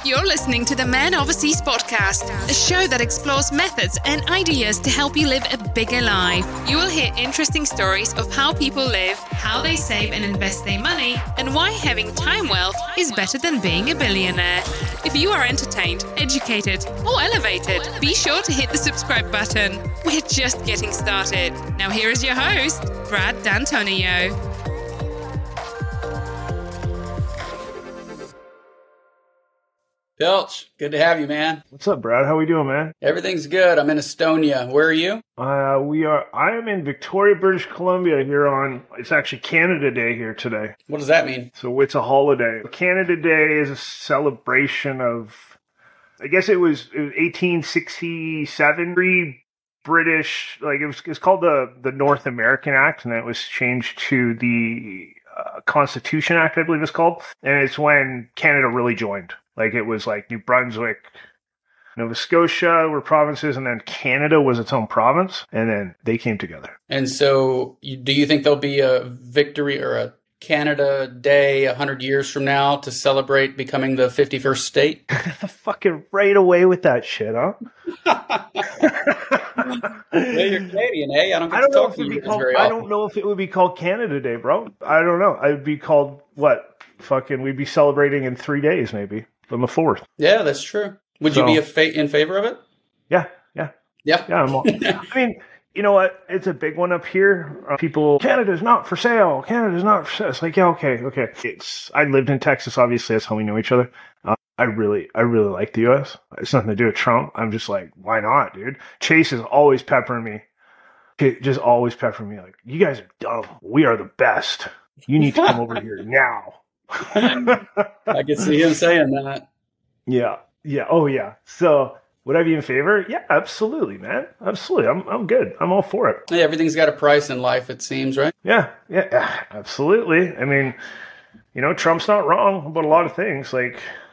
You're listening to the Man Overseas podcast, a show that explores methods and ideas to help you live a bigger life. You will hear interesting stories of how people live, how they save and invest their money, and why having time wealth is better than being a billionaire. If you are entertained, educated, or elevated, be sure to hit the subscribe button. We're just getting started. Now here is your host, Brad D'Antonio. Pilch, good to have you, man. What's up, Brad? How we doing, man? Everything's good. I'm in Estonia. Where are you? I am in Victoria, British Columbia it's actually Canada Day here today. What does that mean? So it's a holiday. Canada Day is a celebration of, I guess it was 1867. British, it was called the North American Act, and then it was changed to the Constitution Act, I believe it's called. And it's when Canada really joined. It was like New Brunswick, Nova Scotia were provinces, and then Canada was its own province, and then they came together. And so do you think there'll be a victory or a Canada Day 100 years from now to celebrate becoming the 51st state? Fucking right away with that shit, huh? Well, you're Canadian, eh? I don't know if it would be called Canada Day, bro. I don't know. I'd be called what? We'd be celebrating in 3 days, maybe. On the 4th. Yeah, that's true. Would you be in favor of it? Yeah. I'm all, I mean, you know what? It's a big one up here. Canada's not for sale. Canada's not for sale. It's like, yeah, okay. I lived in Texas, obviously. That's how we know each other. I really like the U.S. It's nothing to do with Trump. I'm just like, why not, dude? Chase is always peppering me. Just always peppering me. Like, you guys are dumb. We are the best. You need to come over here now. I can see him saying that. Yeah. Oh, yeah. So would I be in favor? Yeah, absolutely, man. Absolutely. I'm good. I'm all for it. Hey, everything's got a price in life, it seems, right? Yeah, absolutely. I mean, Trump's not wrong about a lot of things. I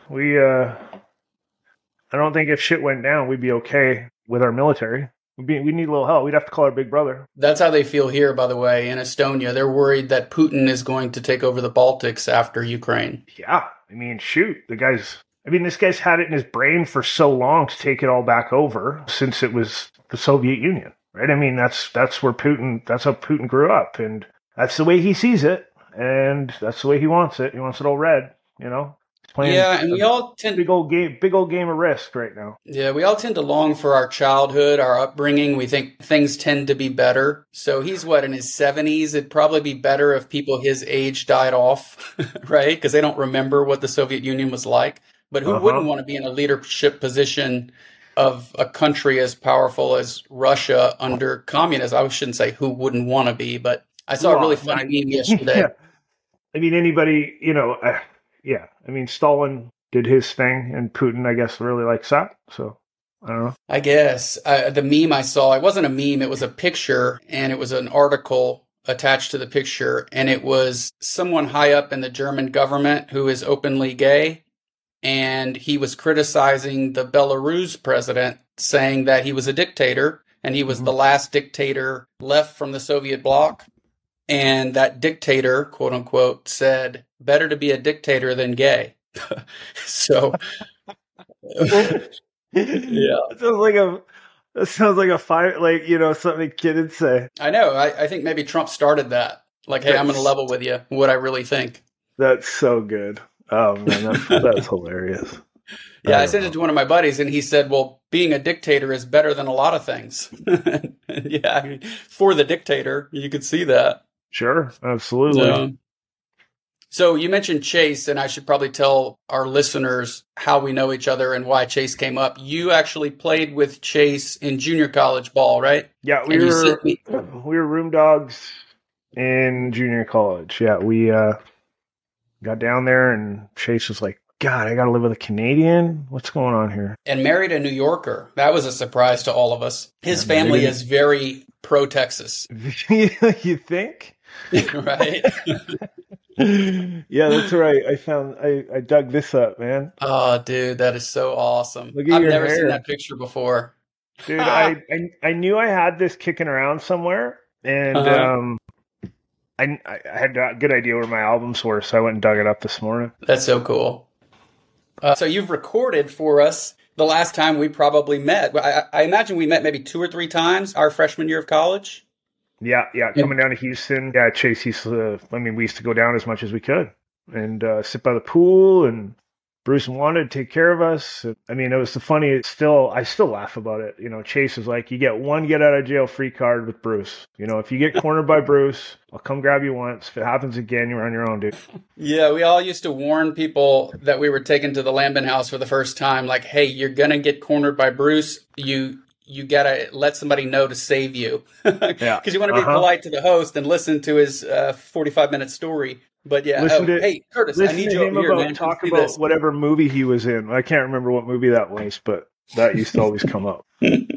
don't think if shit went down, we'd be okay with our military. We need a little help. We'd have to call our big brother. That's how they feel here, by the way, in Estonia. They're worried that Putin is going to take over the Baltics after Ukraine. Yeah. I mean, shoot. This guy's had it in his brain for so long to take it all back over since it was the Soviet Union, right? I mean, that's how Putin grew up, and that's the way he sees it, and that's the way he wants it. He wants it all red, Yeah, and we all tend big old game of Risk right now. Yeah, we all tend to long for our childhood, our upbringing. We think things tend to be better. So he's in his 70s? It'd probably be better if people his age died off, right? Because they don't remember what the Soviet Union was like. But who wouldn't want to be in a leadership position of a country as powerful as Russia under communism? I shouldn't say who wouldn't want to be, but I saw a really funny meme yesterday. Yeah. I mean, anybody, yeah. I mean, Stalin did his thing, and Putin, I guess, really likes that. So, I don't know. I guess. The meme I saw, it wasn't a meme, it was a picture, and it was an article attached to the picture, and it was someone high up in the German government who is openly gay, and he was criticizing the Belarus president, saying that he was a dictator, and he was the last dictator left from the Soviet bloc. And that dictator, quote unquote, said, better to be a dictator than gay. So, yeah. That sounds like a fire, something a kid would say. I know. I think maybe Trump started that. Hey, I'm going to level with you what I really think. That's so good. Oh, man, that's hilarious. Yeah, I sent it to one of my buddies, and he said, well, being a dictator is better than a lot of things. Yeah, for the dictator, you could see that. Sure, absolutely. So you mentioned Chase, and I should probably tell our listeners how we know each other and why Chase came up. You actually played with Chase in junior college ball, right? Yeah, we were room dogs in junior college. Yeah, we got down there, and Chase was like, God, I got to live with a Canadian? What's going on here? And married a New Yorker. That was a surprise to all of us. His family is very pro-Texas. You think? Right? Yeah, that's right. I dug this up, man. Oh, dude, that is so awesome. Look at I've your never hair. seen that picture before. Dude, I knew I had this kicking around somewhere, and I had a good idea where my albums were, so I went and dug it up this morning. That's so cool. So you've recorded for us the last time we probably met. I imagine we met maybe 2 or 3 times our freshman year of college. Yeah. Coming down to Houston. Yeah, Chase used to, we used to go down as much as we could and sit by the pool, and Bruce wanted to take care of us. I mean, it was I still laugh about it. You know, Chase was like, you get one get out of jail free card with Bruce. You know, if you get cornered by Bruce, I'll come grab you once. If it happens again, you're on your own, dude. Yeah, we all used to warn people that we were taken to the Lambin house for the first time. Like, hey, you're going to get cornered by Bruce. You got to let somebody know to save you. Because you want to be polite to the host and listen to his 45-minute story. But yeah, hey, Curtis, I need you over here, man. Talk about whatever movie he was in. I can't remember what movie that was, but that used to always come up.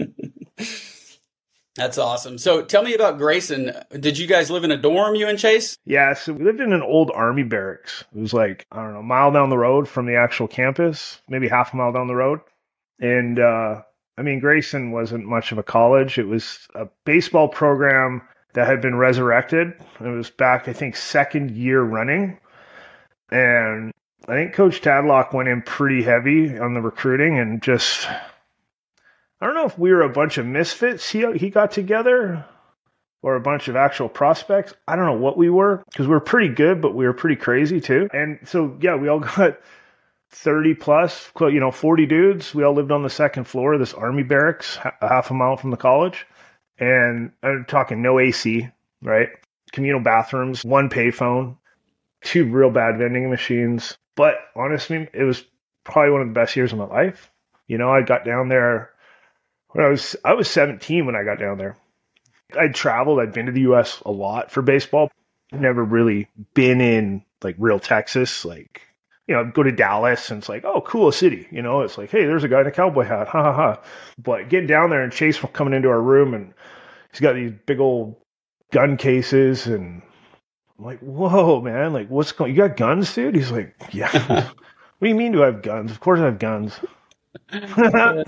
That's awesome. So tell me about Grayson. Did you guys live in a dorm, you and Chase? Yeah, so we lived in an old Army barracks. It was like, I don't know, a mile down the road from the actual campus, maybe half a mile down the road. And, Grayson wasn't much of a college. It was a baseball program that had been resurrected. It was back, I think, 2nd year running. And I think Coach Tadlock went in pretty heavy on the recruiting and just, I don't know if we were a bunch of misfits he got together or a bunch of actual prospects. I don't know what we were, because we were pretty good, but we were pretty crazy too. And so, yeah, we all got 30 plus, 40 dudes. We all lived on the 2nd floor of this Army barracks, a half a mile from the college. And I'm talking no AC, right? Communal bathrooms, 1 payphone, 2 real bad vending machines. But honestly, it was probably one of the best years of my life. You know, I got down there when I was 17 when I got down there. I'd traveled. I'd been to the U.S. a lot for baseball. Never really been in like real Texas. Like, I'd go to Dallas and it's like, oh, cool city. You know, it's like, hey, there's a guy in a cowboy hat. Ha ha ha. But getting down there and Chase coming into our room and he's got these big old gun cases and I'm like, whoa, man, like what's going, you got guns, dude? He's like, yeah. What do you mean do I have guns? Of course I have guns. And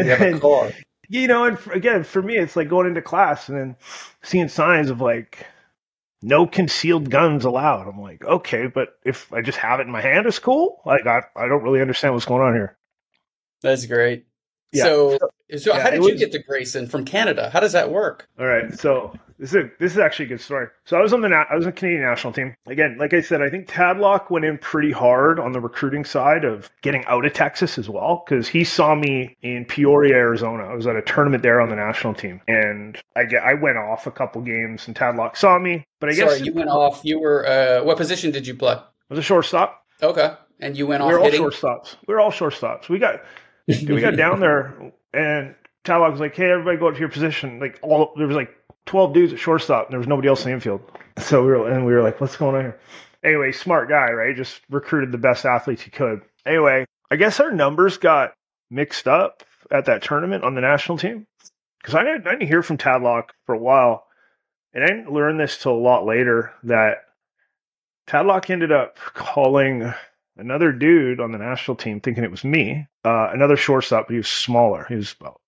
again, for me, it's like going into class and then seeing signs of like, no concealed guns allowed. I'm like, okay, but if I just have it in my hand, it's cool. Like, I don't really understand what's going on here. That's great. Yeah. So how did you get to Grayson from Canada? How does that work? All right. So this is actually a good story. So I was on the Canadian national team. Again, like I said, I think Tadlock went in pretty hard on the recruiting side of getting out of Texas as well, because he saw me in Peoria, Arizona. I was at a tournament there on the national team, and I went off a couple games, and Tadlock saw me. But I guess you went off. You were what position did you play? I was a shortstop. Okay, and you went off. We were all shortstops. We got down there, and Tadlock was like, "Hey, everybody, go up to your position." There was like 12 dudes at shortstop, and there was nobody else in the infield. So we were like, "What's going on here?" Anyway, smart guy, right? Just recruited the best athletes he could. Anyway, I guess our numbers got mixed up at that tournament on the national team, because I didn't hear from Tadlock for a while, and I didn't learn this till a lot later that Tadlock ended up calling another dude on the national team, thinking it was me, another shortstop, but he was smaller. He was about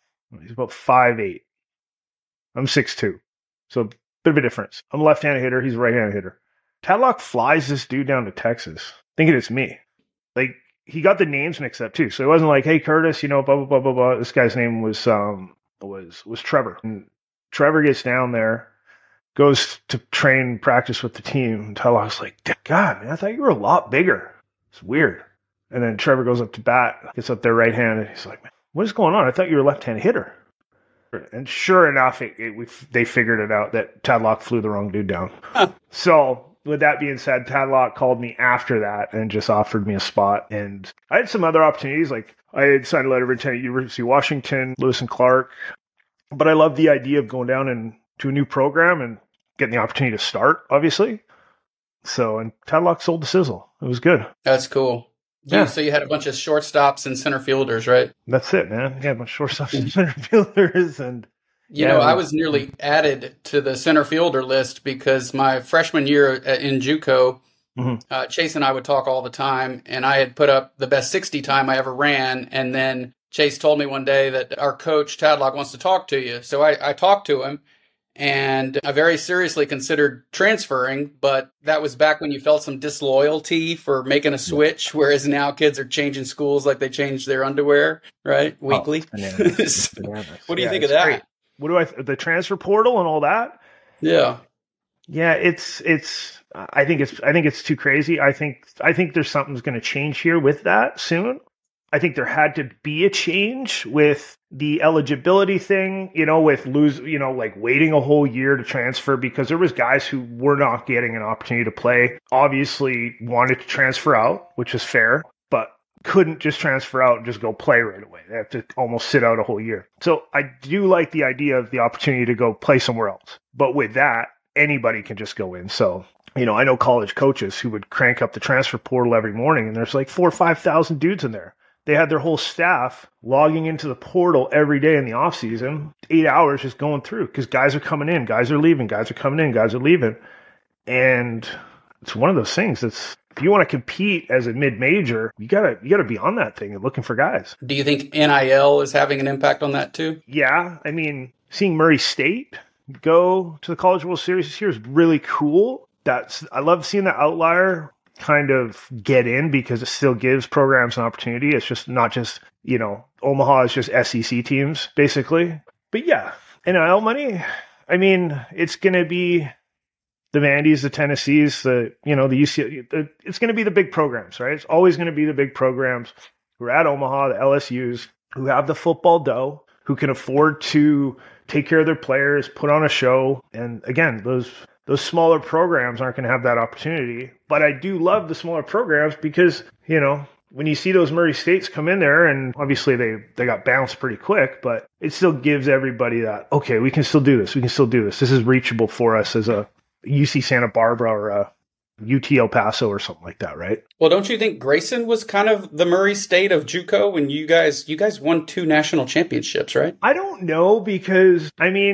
5'8". I'm 6'2", so a bit of a difference. I'm a left-handed hitter. He's a right-handed hitter. Tadlock flies this dude down to Texas, thinking it's me. Like, he got the names mixed up too, so it wasn't like, "Hey, Curtis, blah blah blah blah blah." This guy's name was Trevor. And Trevor gets down there, goes to train, practice with the team. And Tadlock's like, "God, man, I thought you were a lot bigger. It's weird." And then Trevor goes up to bat, gets up there right-handed. He's like, "Man, what is going on? I thought you were a left-handed hitter." And sure enough, they figured it out that Tadlock flew the wrong dude down. So with that being said, Tadlock called me after that and just offered me a spot. And I had some other opportunities. Like, I had signed a letter of intent at University of Washington, Lewis and Clark. But I loved the idea of going down and to a new program and getting the opportunity to start, obviously. And Tadlock sold the sizzle. It was good. That's cool. Yeah. So you had a bunch of shortstops and center fielders, right? That's it, man. Yeah, a bunch of shortstops and center fielders. And I was nearly added to the center fielder list because my freshman year in JUCO, Chase and I would talk all the time, and I had put up the best 60 time I ever ran. And then Chase told me one day that our coach, Tadlock, wants to talk to you. So I talked to him, and I very seriously considered transferring, but that was back when you felt some disloyalty for making a switch, whereas now kids are changing schools like they change their underwear, right? Weekly. Bananas. What do you think of that? Great. The transfer portal and all that? Yeah. Yeah, I think it's too crazy. I think there's something's going to change here with that soon. I think there had to be a change with the eligibility thing, with waiting a whole year to transfer, because there was guys who were not getting an opportunity to play, obviously wanted to transfer out, which is fair, but couldn't just transfer out and just go play right away. They have to almost sit out a whole year. So I do like the idea of the opportunity to go play somewhere else. But with that, anybody can just go in. So, I know college coaches who would crank up the transfer portal every morning, and there's like 4,000 or 5,000 dudes in there. They had their whole staff logging into the portal every day in the off season, 8 hours just going through, because guys are coming in, guys are leaving, guys are coming in, guys are leaving. And it's one of those things that's, if you want to compete as a mid-major, you gotta be on that thing and looking for guys. Do you think NIL is having an impact on that too? Yeah. Seeing Murray State go to the College World Series this year is really cool. I love seeing the outlier kind of get in, because it still gives programs an opportunity. It's just not just, Omaha is just SEC teams basically. But yeah, NIL money, it's going to be the Vandy's, the Tennessees, the UCLA, it's going to be the big programs, right? It's always going to be the big programs who are at Omaha, the LSUs, who have the football dough, who can afford to take care of their players, put on a show. And again, those smaller programs aren't going to have that opportunity. But I do love the smaller programs because, when you see those Murray States come in there, and obviously they got bounced pretty quick, but it still gives everybody that, okay, we can still do this. We can still do this. This is reachable for us as a UC Santa Barbara or a UT El Paso or something like that, right? Well, don't you think Grayson was kind of the Murray State of JUCO when you guys won 2 national championships, right? I don't know, because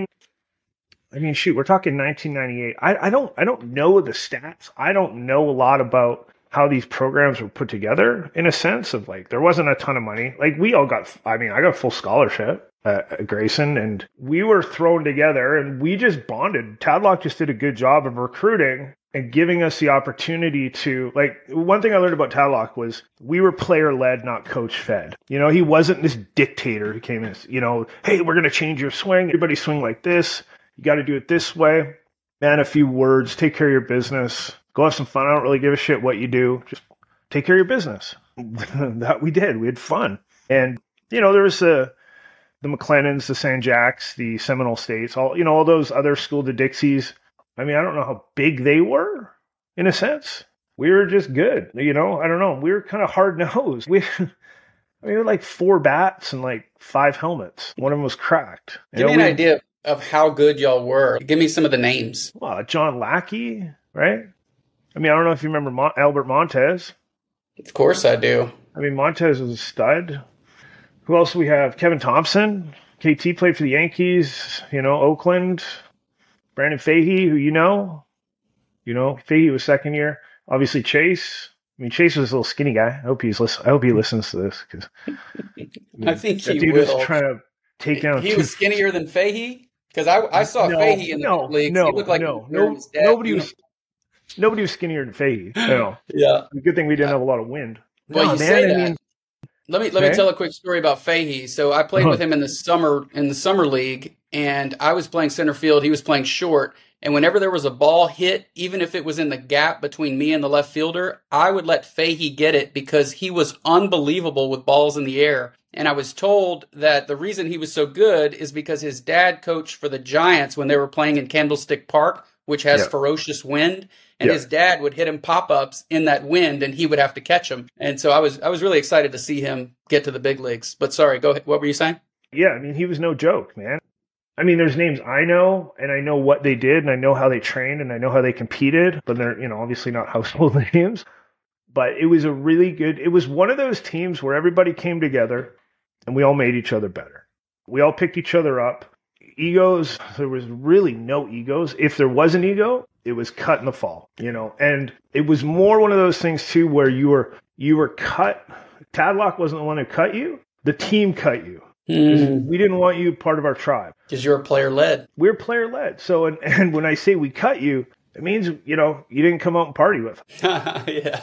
shoot, we're talking 1998. I don't know the stats. I don't know a lot about how these programs were put together, in a sense of there wasn't a ton of money. We all got, I got a full scholarship at Grayson, and we were thrown together and we just bonded. Tadlock just did a good job of recruiting and giving us the opportunity to, one thing I learned about Tadlock was we were player-led, not coach-fed. He wasn't this dictator who came in, hey, we're going to change your swing. Everybody swing like this. You got to do it this way. Man, a few words, take care of your business. Go have some fun. I don't really give a shit what you do. Just take care of your business. That we did. We had fun. And, there was the McLennans, the San Jacks, the Seminole States, all those other School to Dixies. I don't know how big they were, in a sense. We were just good. I don't know. We were kind of hard-nosed. We had 4 bats and 5 helmets. One of them was cracked. Give me an idea of how good y'all were. Give me some of the names. Well, John Lackey, right? I don't know if you remember Albert Montez. Of course I do. Montez was a stud. Who else do we have? Kevin Thompson. KT played for the Yankees, Oakland. Brandon Fahey, who Fahey was second year. Obviously Chase. Chase was a little skinny guy. I hope he listens to this, because I think he dude will. Was trying to take down. He was skinnier than Fahey, because I saw Fahey in the league. He looked like nobody was skinnier than Fahey. No. Yeah. Good thing we didn't have a lot of wind. Well, say that. Let me tell a quick story about Fahey. So I played with him in the summer league, and I was playing center field. He was playing short. And whenever there was a ball hit, even if it was in the gap between me and the left fielder, I would let Fahey get it, because he was unbelievable with balls in the air. And I was told that the reason he was so good is because his dad coached for the Giants when they were playing in Candlestick Park, which has ferocious wind. And his dad would hit him pop-ups in that wind, and he would have to catch them. And so I was really excited to see him get to the big leagues. But sorry, go ahead. What were you saying? Yeah, he was no joke, man. There's names I know, and I know what they did, and I know how they trained, and I know how they competed, but they're, obviously not household names. But it was it was one of those teams where everybody came together, and we all made each other better. We all picked each other up. Egos, there was really no egos. If there was an ego, it was cut in the fall, and it was more one of those things too, where you were cut. Tadlock wasn't the one who cut you. The team cut you. We didn't want you part of our tribe. Because you're player-led. We're player-led. So, and when I say we cut you, it means, you didn't come out and party with us. Yeah.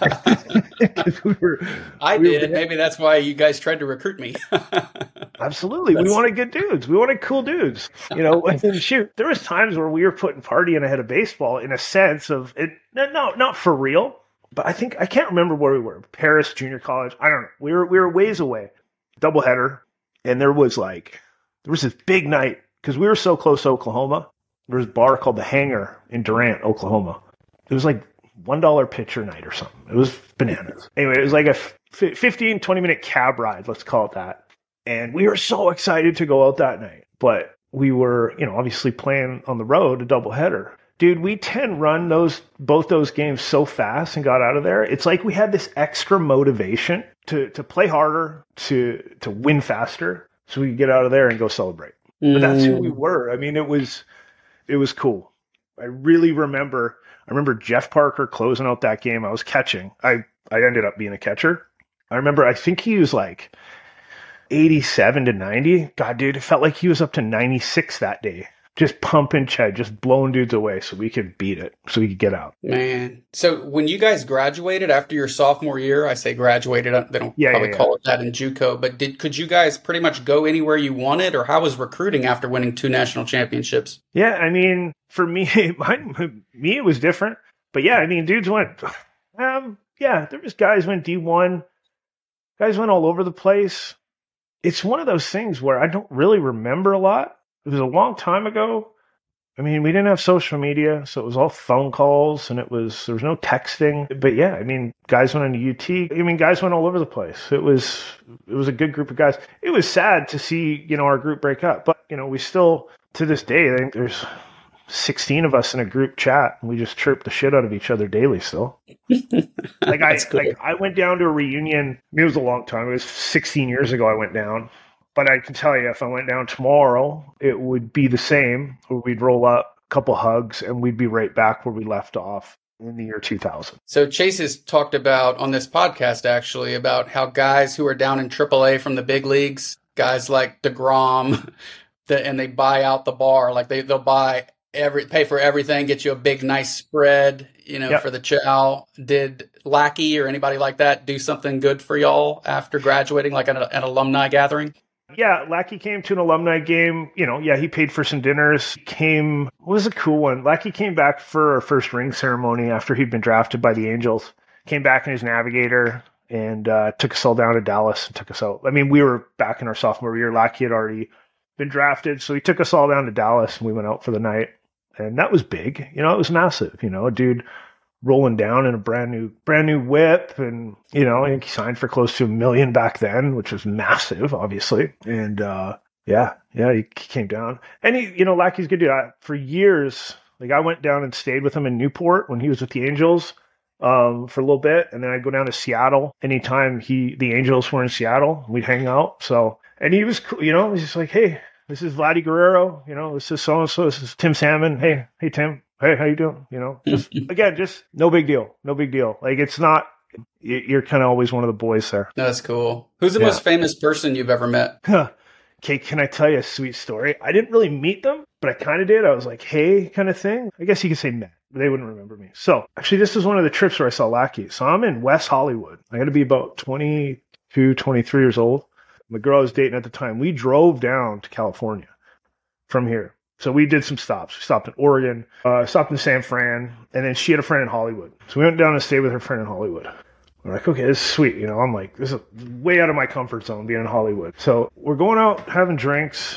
I did. Maybe that's why you guys tried to recruit me. Absolutely. We wanted good dudes. We wanted cool dudes. Shoot, there was times where we were putting partying ahead of baseball in a sense of it. No, not for real. But I can't remember where we were. Paris Junior College. I don't know. We were ways away. Doubleheader. And there was this big night because we were so close to Oklahoma. There was a bar called The Hangar in Durant, Oklahoma. It was like $1 pitcher night or something. It was bananas. Anyway, it was like a 15, 20-minute cab ride, let's call it that. And we were so excited to go out that night. But we were, obviously playing on the road, a doubleheader. Dude, we 10-run both those games so fast and got out of there. It's like we had this extra motivation to play harder, to win faster, so we could get out of there and go celebrate. But that's who we were. I mean, it was cool. I really remember Jeff Parker closing out that game. I was catching. I ended up being a catcher. I think he was like 87 to 90. God, dude, it felt like he was up to 96 that day. Just pumping Ched, just blowing dudes away so we could beat it, so we could get out. Man. So when you guys graduated after your sophomore year, I say graduated, they don't probably call it that in JUCO, but could you guys pretty much go anywhere you wanted, or how was recruiting after winning 2 national championships? Yeah, I mean, for me, it was different. But yeah, I mean, dudes went, there was guys went D1, guys went all over the place. It's one of those things where I don't really remember a lot. It was a long time ago. I mean, we didn't have social media, so it was all phone calls, and there was no texting. But yeah, I mean, guys went into UT. I mean, guys went all over the place. It was a good group of guys. It was sad to see, our group break up, but we still, to this day, I think there's 16 of us in a group chat, and we just chirp the shit out of each other daily still. I went down to a reunion. It was a long time. It was 16 years ago I went down. But I can tell you, if I went down tomorrow, it would be the same. We'd roll up, a couple hugs, and we'd be right back where we left off in the year 2000. So Chase has talked about on this podcast, actually, about how guys who are down in AAA from the big leagues, guys like DeGrom, and they buy out the bar. Like they'll pay for everything, get you a big, nice spread, for the chow. Did Lackey or anybody like that do something good for y'all after graduating, like an alumni gathering? Yeah, Lackey came to an alumni game. He paid for some dinners. What was a cool one? Lackey came back for our first ring ceremony after he'd been drafted by the Angels. Came back in his Navigator and took us all down to Dallas and took us out. I mean, we were back in our sophomore year. Lackey had already been drafted, so he took us all down to Dallas and we went out for the night. And that was big. It was massive. A dude rolling down in a brand new whip, and I think he signed for close to $1 million back then, which was massive, obviously. And he came down, and Lackey's good dude. For years, I went down and stayed with him in Newport when he was with the Angels for a little bit, and then I'd go down to Seattle anytime the Angels were in Seattle. We'd hang out. So, and he was cool. He's just like, hey, this is Vladdy Guerrero. This is so and so. This is Tim Salmon. Hey Tim. Hey, how you doing? Just no big deal. No big deal. It's not, you're kind of always one of the boys there. That's cool. Who's the most famous person you've ever met? Okay, can I tell you a sweet story? I didn't really meet them, but I kind of did. I was like, hey, kind of thing. I guess you could say met, but they wouldn't remember me. So actually, this is one of the trips where I saw Lackey. So I'm in West Hollywood. I had to be about 22, 23 years old. The girl I was dating at the time, we drove down to California from here. So we did some stops. We stopped in Oregon, stopped in San Fran, and then she had a friend in Hollywood. So we went down and stayed with her friend in Hollywood. We're like, okay, this is sweet. I'm like, this is way out of my comfort zone being in Hollywood. So we're going out having drinks,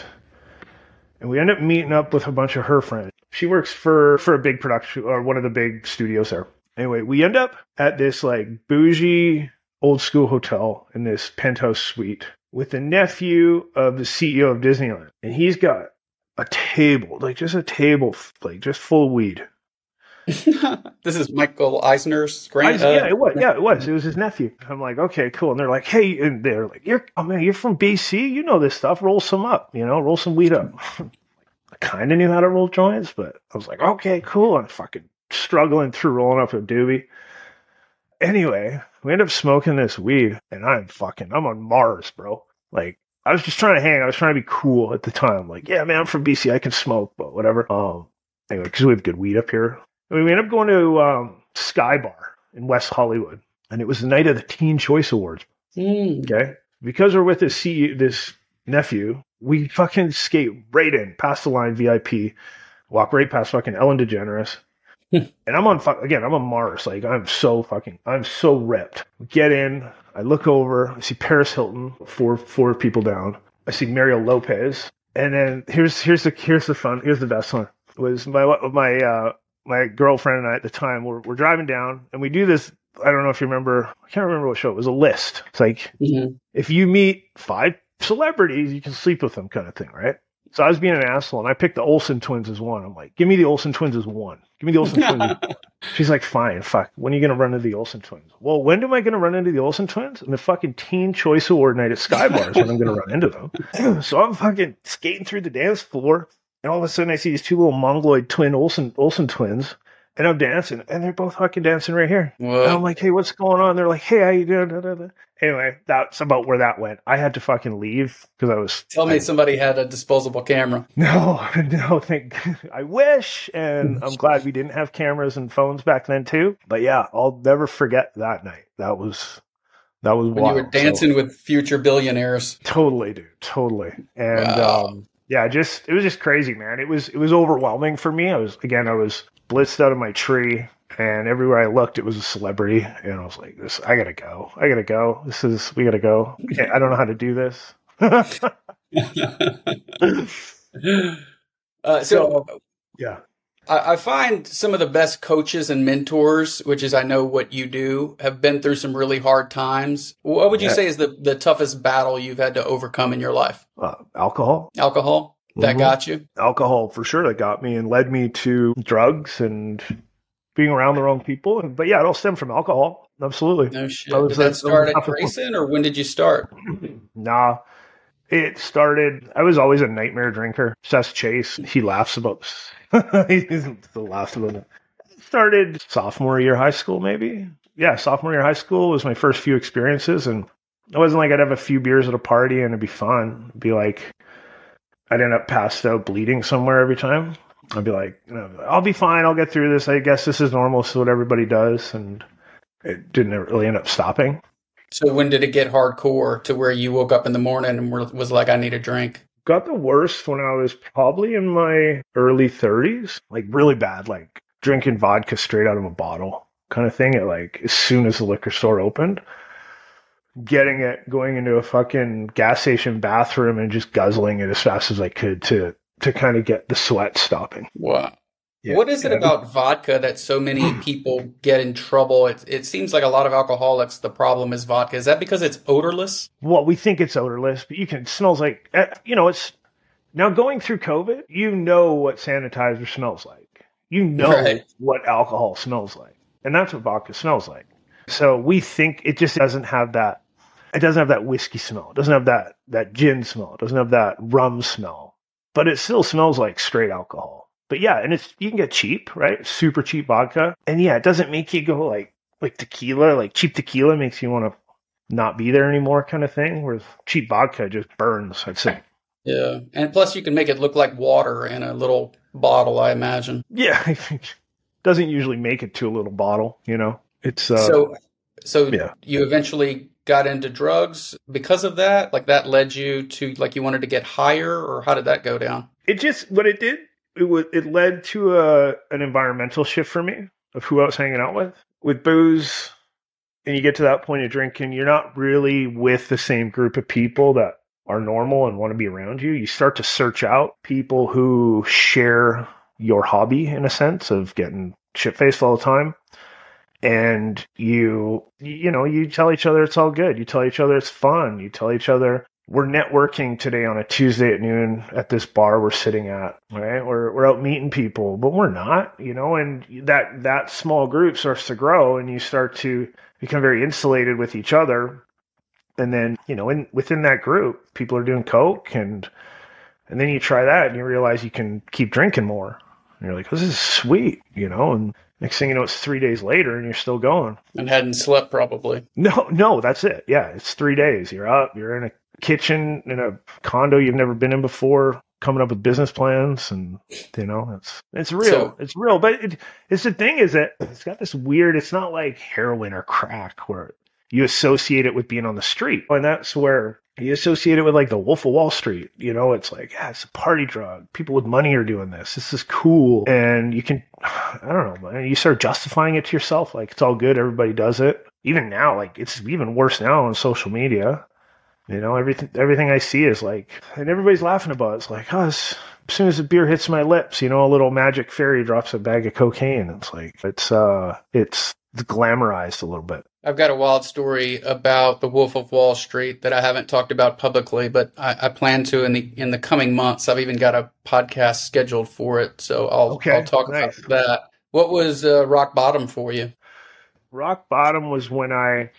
and we end up meeting up with a bunch of her friends. She works for a big production, or one of the big studios there. Anyway, we end up at this bougie old school hotel in this penthouse suite with the nephew of the CEO of Disneyland. And he's got a table, just full of weed. This is Michael Eisner's grand. It was. It was his nephew. I'm like, okay, cool. And they're like, hey, and they're like, you're from BC. You know this stuff. Roll some up. Roll some weed up. I kind of knew how to roll joints, but I was like, okay, cool. I'm fucking struggling through rolling up a doobie. Anyway, we end up smoking this weed, and I'm on Mars, bro. I was just trying to hang. I was trying to be cool at the time. Like, yeah, man, I'm from BC. I can smoke, but whatever. Anyway, because we have good weed up here. And we ended up going to Sky Bar in West Hollywood. And it was the night of the Teen Choice Awards. Okay? Because we're with this nephew, we fucking skate right in, past the line VIP, walk right past fucking Ellen DeGeneres. And I'm on Mars. Like, I'm so ripped. Get in. I look over. I see Paris Hilton, four people down. I see Mario Lopez. And then here's the best one. It was my girlfriend and I at the time, we're driving down, and we do this. I don't know if you remember. I can't remember what show. It was a list. It's like, if you meet 5 celebrities, you can sleep with them, kind of thing, right? So I was being an asshole, and I picked the Olsen twins as one. I'm like, give me the Olsen twins as one. Give me the Olsen twins. She's like, fine, fuck. When are you going to run into the Olsen twins? Well, when am I going to run into the Olsen twins? And the fucking Teen Choice Award night at Sky Bar is when I'm going to run into them. So I'm fucking skating through the dance floor, and all of a sudden I see these 2 little mongoloid twin Olsen twins. And I'm dancing, and they're both fucking dancing right here. Whoa. And I'm like, hey, what's going on? They're like, hey, how you doing? Da, da, da. Anyway, that's about where that went. I had to fucking leave because Tell me somebody had a disposable camera. No, I wish, and I'm glad we didn't have cameras and phones back then too. But yeah, I'll never forget that night. That was when wild. You were dancing with future billionaires. Totally, dude. Totally. And wow. Yeah, it was just crazy, man. It was overwhelming for me. I was blitzed out of my tree, and everywhere I looked, it was a celebrity. And I was like, I gotta go. We gotta go. I don't know how to do this. Yeah. I find some of the best coaches and mentors, which is I know what you do, have been through some really hard times. What would you say is the toughest battle you've had to overcome in your life? Alcohol. Alcohol? That got you? Alcohol, for sure. That got me and led me to drugs and being around the wrong people. But yeah, it all stemmed from alcohol. Absolutely. No shit. Did that start at Grayson, or when did you start? Nah. It started, I was always a nightmare drinker. Seth Chase, he laughs about this. He still laughs about it. Started sophomore year high school, maybe. Yeah, sophomore year high school was my first few experiences. And it wasn't like I'd have a few beers at a party and it'd be fun. It'd be like, I'd end up passed out bleeding somewhere every time. I'd be like, I'll be fine. I'll get through this. I guess this is normal. This is what everybody does. And it didn't really end up stopping. So when did it get hardcore to where you woke up in the morning and was like, I need a drink? Got the worst when I was probably in my early 30s, like really bad, like drinking vodka straight out of a bottle kind of thing. As soon as the liquor store opened, going into a fucking gas station bathroom and just guzzling it as fast as I could to kind of get the sweat stopping. Wow. Yeah, what is it about vodka that so many people get in trouble? It seems like a lot of alcoholics, the problem is vodka. Is that because it's odorless? Well, we think it's odorless, but it smells like, it's now going through COVID, what sanitizer smells like. What alcohol smells like. And that's what vodka smells like. So we think it just doesn't have that. It doesn't have that whiskey smell. It doesn't have that gin smell. It doesn't have that rum smell. But it still smells like straight alcohol. But yeah, and you can get cheap, right? Super cheap vodka. And yeah, it doesn't make you go like tequila, like cheap tequila makes you want to not be there anymore kind of thing. Whereas cheap vodka just burns, I'd say. Yeah. And plus you can make it look like water in a little bottle, I imagine. Yeah. It doesn't usually make it to a little bottle, It's So yeah. You eventually got into drugs because of that? Like that led you to you wanted to get higher, or how did that go down? It led to an environmental shift for me of who I was hanging out with. With booze, and you get to that point of drinking, you're not really with the same group of people that are normal and want to be around you. You start to search out people who share your hobby, in a sense, of getting shit-faced all the time. And you tell each other it's all good. You tell each other it's fun. You tell each other, we're networking today on a Tuesday at noon at this bar we're sitting at, right? We're out meeting people, but we're not, and that small group starts to grow and you start to become very insulated with each other. And then, within that group, people are doing coke and then you try that and you realize you can keep drinking more. And you're like, this is sweet, and next thing you know, it's 3 days later and you're still going. And hadn't slept probably. No, that's it. Yeah, it's 3 days. You're up, you're in a kitchen in a condo you've never been in before, coming up with business plans, and it's real. It's real, but it's the thing is that it's got this weird. It's not like heroin or crack where you associate it with being on the street, and that's where you associate it with like the Wolf of Wall Street. It's like, yeah, it's a party drug. People with money are doing this. This is cool, and you can, I don't know, man. You start justifying it to yourself, like it's all good. Everybody does it. Even now, like it's even worse now on social media. Everything I see is like, and everybody's laughing about it. It's like, as soon as the beer hits my lips, a little magic fairy drops a bag of cocaine. It's like, it's glamorized a little bit. I've got a wild story about the Wolf of Wall Street that I haven't talked about publicly, but I plan to in the coming months. I've even got a podcast scheduled for it, so I'll talk about that. What was rock bottom for you? Rock bottom was when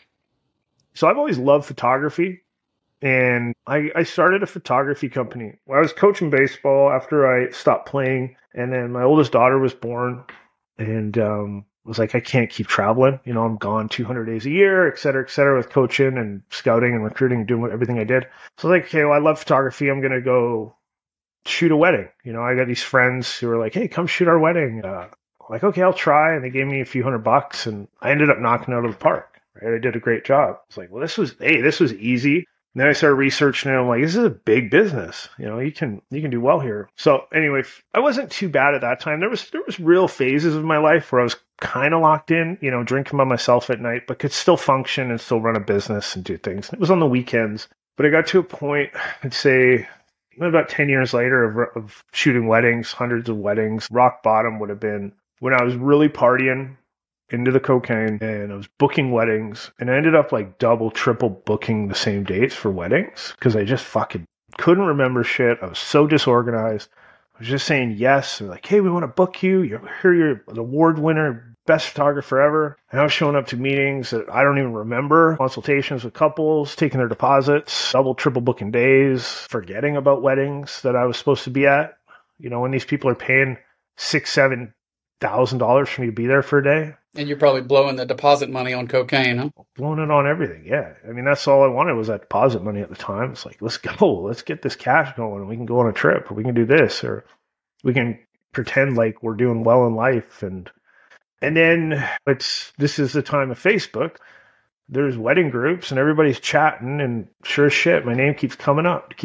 so I've always loved photography. And I started a photography company. I was coaching baseball after I stopped playing. And then my oldest daughter was born. And was like, I can't keep traveling. I'm gone 200 days a year, et cetera, with coaching and scouting and recruiting and doing everything I did. So I was like, okay, well, I love photography. I'm going to go shoot a wedding. I got these friends who were like, hey, come shoot our wedding. I'm like, okay, I'll try. And they gave me a few $100. And I ended up knocking it out of the park. Right? I did a great job. I was like, well, this was easy. And then I started researching it. I'm like, this is a big business. You can do well here. So anyway, I wasn't too bad at that time. There was real phases of my life where I was kind of locked in, drinking by myself at night, but could still function and still run a business and do things. It was on the weekends. But I got to a point, I'd say about 10 years later of shooting weddings, hundreds of weddings. Rock bottom would have been when I was really partying into the cocaine, and I was booking weddings, and I ended up like double, triple booking the same dates for weddings because I just fucking couldn't remember shit. I was so disorganized. I was just saying yes. And like, hey, we want to book you. You're an award winner, best photographer ever. And I was showing up to meetings that I don't even remember, consultations with couples, taking their deposits, double, triple booking days, forgetting about weddings that I was supposed to be at. When these people are paying $6,000-$7,000 for me to be there for a day. And you're probably blowing the deposit money on cocaine, huh? Blowing it on everything, yeah. I mean, that's all I wanted was that deposit money at the time. It's like, let's go. Let's get this cash going. And we can go on a trip, or we can do this, or we can pretend like we're doing well in life. And then this is the time of Facebook. There's wedding groups, and everybody's chatting, and sure as shit, my name keeps coming up.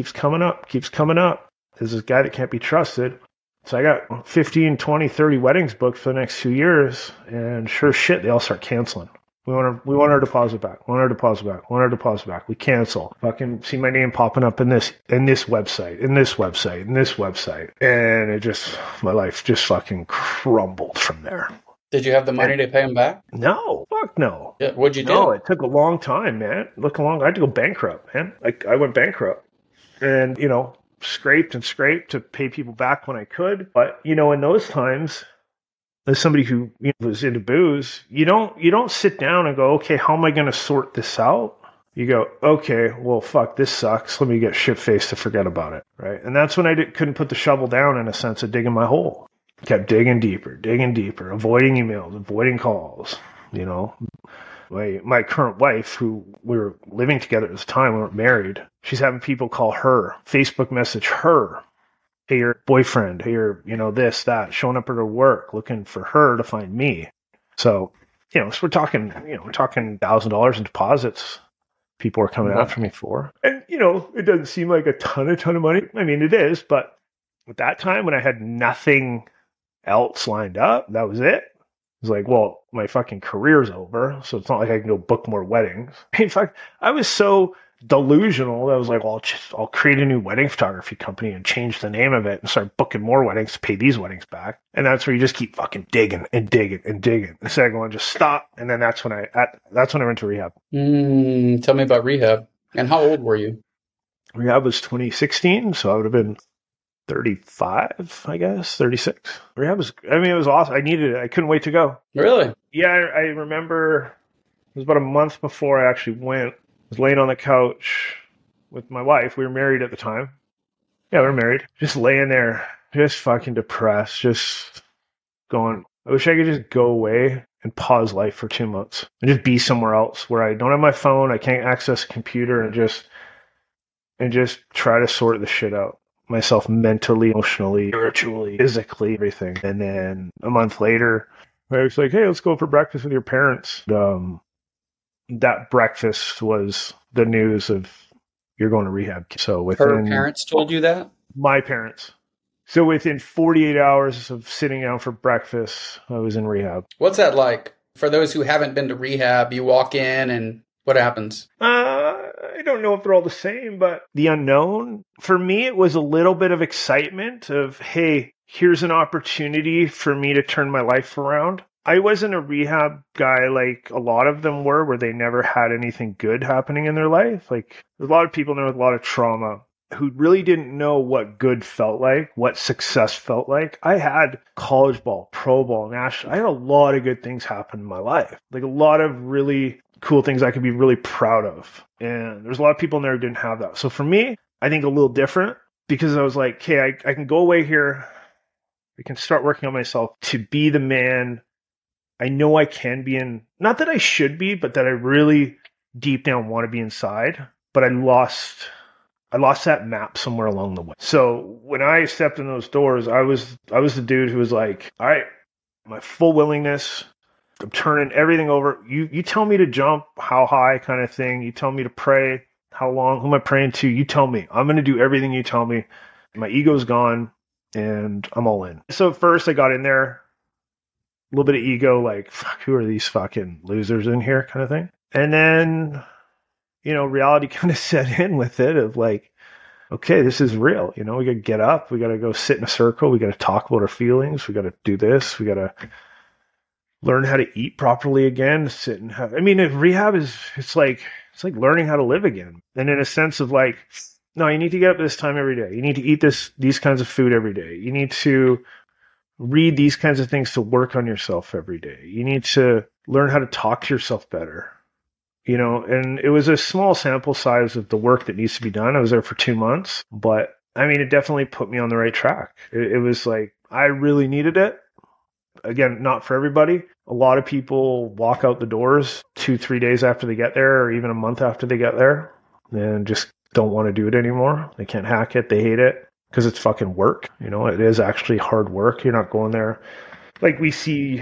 There's this guy that can't be trusted. So I got 15, 20, 30 weddings booked for the next 2 years, and sure shit, they all start canceling. We want our deposit back. We cancel. Fucking see my name popping up in this website. And my life just fucking crumbled from there. Did you have the money to pay them back? No. Fuck no. Yeah, what'd you do? No, it took a long time, man. I had to go bankrupt, man. I went bankrupt. And, scraped to pay people back when I could. But, in those times, as somebody who was into booze, you don't sit down and go, okay, how am I going to sort this out? You go, okay, well, fuck, this sucks. Let me get shit-faced to forget about it, right? And that's when I couldn't put the shovel down in a sense of digging my hole. Kept digging deeper, avoiding emails, avoiding calls, My current wife, who we were living together at this time, we weren't married, she's having people call her, Facebook message her, hey, your boyfriend, hey, your, this, that, showing up at her work, looking for her to find me. So, so we're talking $1,000 in deposits people are coming after me for. And, it doesn't seem like a ton of money. I mean, it is, but at that time when I had nothing else lined up, that was it. It's like, well, my fucking career's over, so it's not like I can go book more weddings. In fact, I was so delusional that I was like, well, I'll create a new wedding photography company and change the name of it and start booking more weddings to pay these weddings back. And that's where you just keep fucking digging. Instead of going, just stop. And then that's when I went to rehab. Tell me about rehab. And how old were you? Rehab was 2016, so I would have been 35, I guess, 36. Rehab it was awesome. I needed it. I couldn't wait to go. Really? Yeah, I remember it was about a month before I actually went. I was laying on the couch with my wife. We were married at the time. Yeah, we were married. Just laying there, just fucking depressed, just going, I wish I could just go away and pause life for 2 months and just be somewhere else where I don't have my phone, I can't access a computer, and just and just try to sort the shit out. Myself mentally, emotionally, spiritually, physically, everything. And then a month later, I was like, hey, let's go for breakfast with your parents. That breakfast was the news of you're going to rehab. So within her parents told you that? My parents. So within 48 hours of sitting down for breakfast, I was in rehab. What's that like? For those who haven't been to rehab, you walk in and what happens? I don't know if they're all the same, but the unknown. For me, it was a little bit of excitement of, hey, here's an opportunity for me to turn my life around. I wasn't a rehab guy like a lot of them were, where they never had anything good happening in their life. Like, there's a lot of people there with a lot of trauma who really didn't know what good felt like, what success felt like. I had college ball, pro ball, national. I had a lot of good things happen in my life. Like a lot of really cool things I could be really proud of. And there's a lot of people in there who didn't have that. So for me, I think a little different because I was like, okay, I can go away here. I can start working on myself to be the man I know I can be in. Not that I should be, but that I really deep down want to be inside. But I lost that map somewhere along the way. So when I stepped in those doors, I was the dude who was like, all right, my full willingness, I'm turning everything over. You tell me to jump, how high kind of thing. You tell me to pray, how long, who am I praying to? You tell me. I'm going to do everything you tell me. My ego's gone and I'm all in. So first I got in there, a little bit of ego, like, fuck, who are these fucking losers in here kind of thing. And then, reality kind of set in with it of like, okay, this is real. We got to get up. We got to go sit in a circle. We got to talk about our feelings. We got to do this. We got to learn how to eat properly again. Rehab it's like learning how to live again. And in a sense of like, no, you need to get up this time every day. You need to eat these kinds of food every day. You need to read these kinds of things to work on yourself every day. You need to learn how to talk to yourself better. And it was a small sample size of the work that needs to be done. I was there for 2 months, but it definitely put me on the right track. It was like, I really needed it. Again, not for everybody. A lot of people walk out the doors 2-3 days after they get there, or even a month after they get there, and just don't want to do it anymore. They can't hack it. They hate it because it's fucking work. It is actually hard work. You're not going there. Like we see,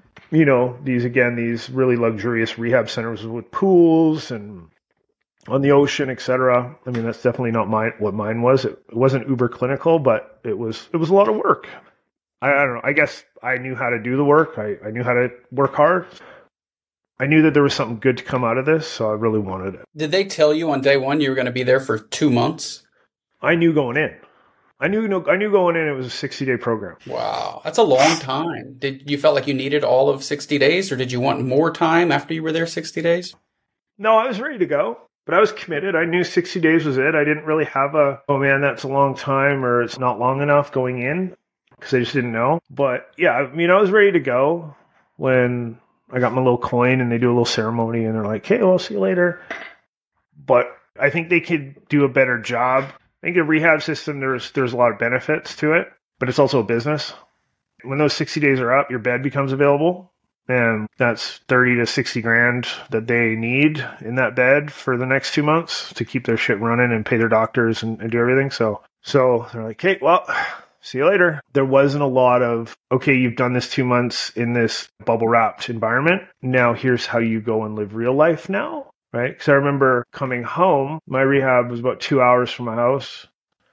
these really luxurious rehab centers with pools and on the ocean, etc. That's definitely not what mine was. It wasn't uber clinical, but it was a lot of work. I don't know. I guess I knew how to do the work. I knew how to work hard. I knew that there was something good to come out of this, so I really wanted it. Did they tell you on day one you were going to be there for 2 months? I knew going in. I knew going in it was a 60-day program. Wow, that's a long time. Did you felt like you needed all of 60 days, or did you want more time after you were there 60 days? No, I was ready to go, but I was committed. I knew 60 days was it. I didn't really have oh man, that's a long time, or it's not long enough going in, because I just didn't know. But yeah, I was ready to go when I got my little coin and they do a little ceremony and they're like, hey, well, I'll see you later. But I think they could do a better job. I think a rehab system, there's a lot of benefits to it, but it's also a business. When those 60 days are up, your bed becomes available, and that's 30 to 60 grand that they need in that bed for the next 2 months to keep their shit running and pay their doctors and do everything. So they're like, hey, well, see you later. There wasn't a lot of, okay, you've done this 2 months in this bubble wrapped environment. Now here's how you go and live real life now. Right? Because I remember coming home, my rehab was about 2 hours from my house.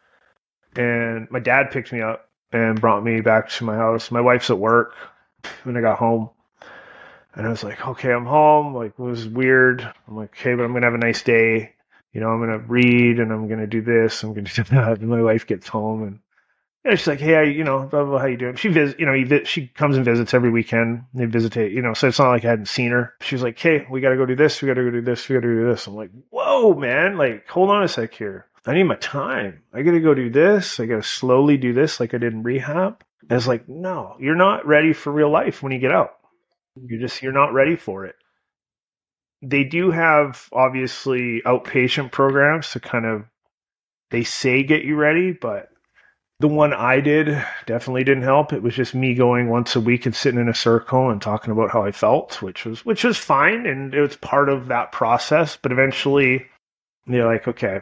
And my dad picked me up and brought me back to my house. My wife's at work when I got home. And I was like, okay, I'm home. Like, it was weird. I'm like, okay, but I'm going to have a nice day. I'm going to read and I'm going to do this. I'm going to do that. And my wife gets home and she's like, hey, blah, blah, blah, how you doing? She she comes and visits every weekend. They visitate, so it's not like I hadn't seen her. She was like, hey, we got to go do this. We got to go do this. We got to do this. I'm like, whoa, man. Like, hold on a sec here. I need my time. I got to go do this. I got to slowly do this like I did in rehab. And it's like, no, you're not ready for real life when you get out. You're not ready for it. They do have, obviously, outpatient programs to kind of, they say get you ready, but the one I did definitely didn't help. It was just me going once a week and sitting in a circle and talking about how I felt, which was fine. And it was part of that process. But eventually they're like, okay,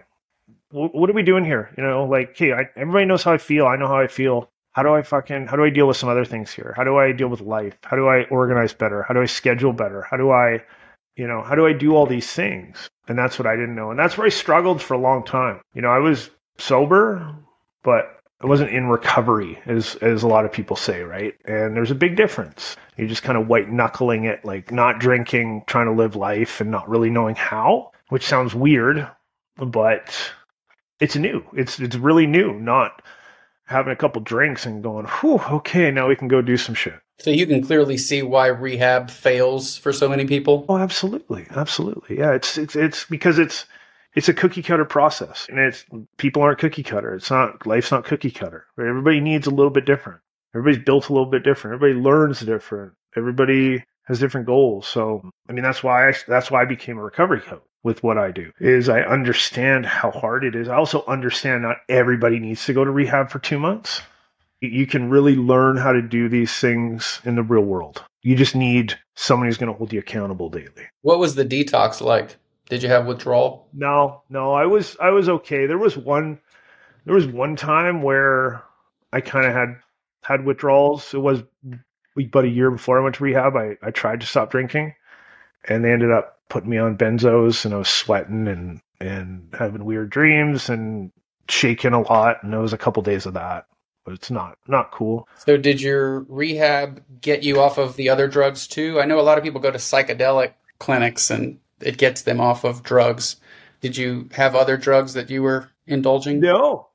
what are we doing here? Like, hey, everybody knows how I feel. I know how I feel. How do I deal with some other things here? How do I deal with life? How do I organize better? How do I schedule better? How do I do all these things? And that's what I didn't know. And that's where I struggled for a long time. I was sober, but I wasn't in recovery, as a lot of people say, right? And there's a big difference. You're just kind of white knuckling it, like not drinking, trying to live life and not really knowing how, which sounds weird, but it's new. It's really new, not having a couple drinks and going, whew, okay, now we can go do some shit. So you can clearly see why rehab fails for so many people. Oh, absolutely. Absolutely. Yeah. It's because it's a cookie cutter process, and people aren't cookie cutter. Life's not cookie cutter. Right? Everybody needs a little bit different. Everybody's built a little bit different. Everybody learns different. Everybody has different goals. So, that's why I became a recovery coach with what I do, is I understand how hard it is. I also understand not everybody needs to go to rehab for 2 months. You can really learn how to do these things in the real world. You just need someone who's going to hold you accountable daily. What was the detox like? Did you have withdrawal? No, I was okay. There was one time where I kind of had withdrawals. It was about a year before I went to rehab. I tried to stop drinking, and they ended up putting me on benzos, and I was sweating and having weird dreams and shaking a lot. And it was a couple days of that. But it's not cool. So did your rehab get you off of the other drugs too? I know a lot of people go to psychedelic clinics and it gets them off of drugs. Did you have other drugs that you were indulging? No.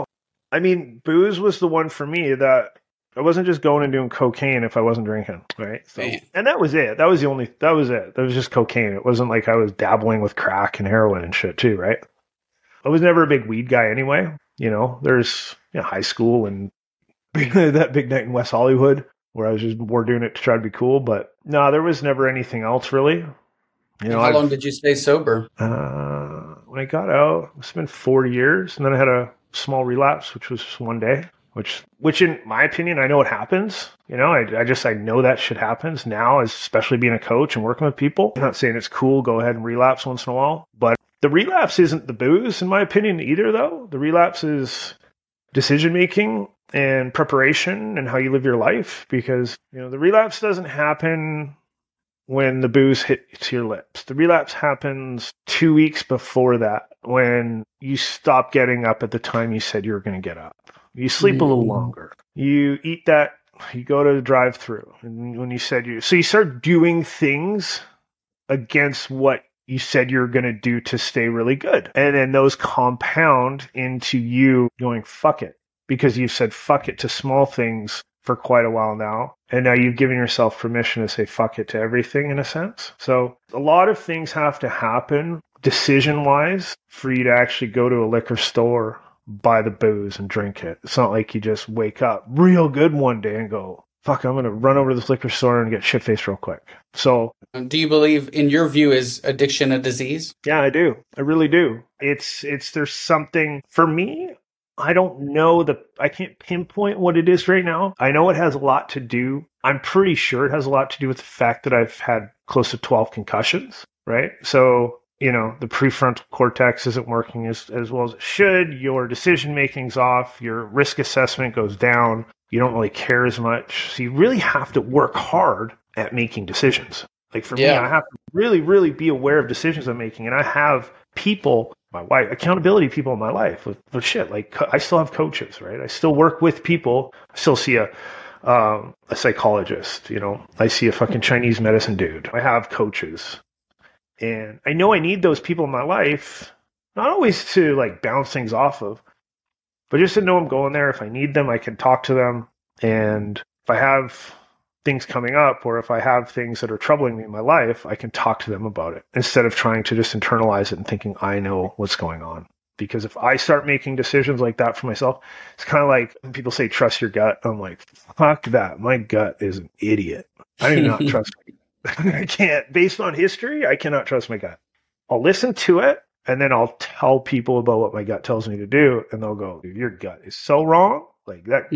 Booze was the one for me that I wasn't just going and doing cocaine if I wasn't drinking, right? So, and that was it. That was it. That was just cocaine. It wasn't like I was dabbling with crack and heroin and shit too, right? I was never a big weed guy anyway. There's high school and that big night in West Hollywood where I was just more doing it to try to be cool. But no, there was never anything else really. How long did you stay sober? When I got out, it's been 4 years, and then I had a small relapse, which was just one day. Which in my opinion, I know it happens. I know that shit happens now, especially being a coach and working with people. I'm not saying it's cool. Go ahead and relapse once in a while, but the relapse isn't the booze, in my opinion, either. Though the relapse is decision making and preparation and how you live your life. Because the relapse doesn't happen when the booze hits your lips. The relapse happens 2 weeks before that, when you stop getting up at the time you said you were going to get up. You sleep a little longer. You eat that. You go to the drive-through, and when you said so you start doing things against what you said you're going to do to stay really good. And then those compound into you going, fuck it, because you've said fuck it to small things for quite a while now. And now you've given yourself permission to say fuck it to everything in a sense. So a lot of things have to happen decision-wise for you to actually go to a liquor store, buy the booze and drink it. It's not like you just wake up real good one day and go, fuck, I'm going to run over to this liquor store and get shit-faced real quick. So, do you believe, in your view, is addiction a disease? Yeah, I do. I really do. There's something, for me, I don't know I can't pinpoint what it is right now. I know it has a lot to do. I'm pretty sure it has a lot to do with the fact that I've had close to 12 concussions, right? So, the prefrontal cortex isn't working as well as it should. Your decision making's off. Your risk assessment goes down. You don't really care as much. So you really have to work hard at making decisions. Like for me, I have to really, really be aware of decisions I'm making. And I have people, my wife, accountability people in my life with shit. Like I still have coaches, right? I still work with people. I still see a psychologist, I see a fucking Chinese medicine dude. I have coaches. And I know I need those people in my life, not always to like bounce things off of, but just to know I'm going there. If I need them, I can talk to them. And if I have things coming up, or if I have things that are troubling me in my life, I can talk to them about it instead of trying to just internalize it and thinking I know what's going on. Because if I start making decisions like that for myself, it's kind of like when people say, trust your gut. I'm like, fuck that. My gut is an idiot. I do not trust my gut. I can't, based on history, I cannot trust my gut. I'll listen to it, and then I'll tell people about what my gut tells me to do, and they'll go, your gut is so wrong. Like that.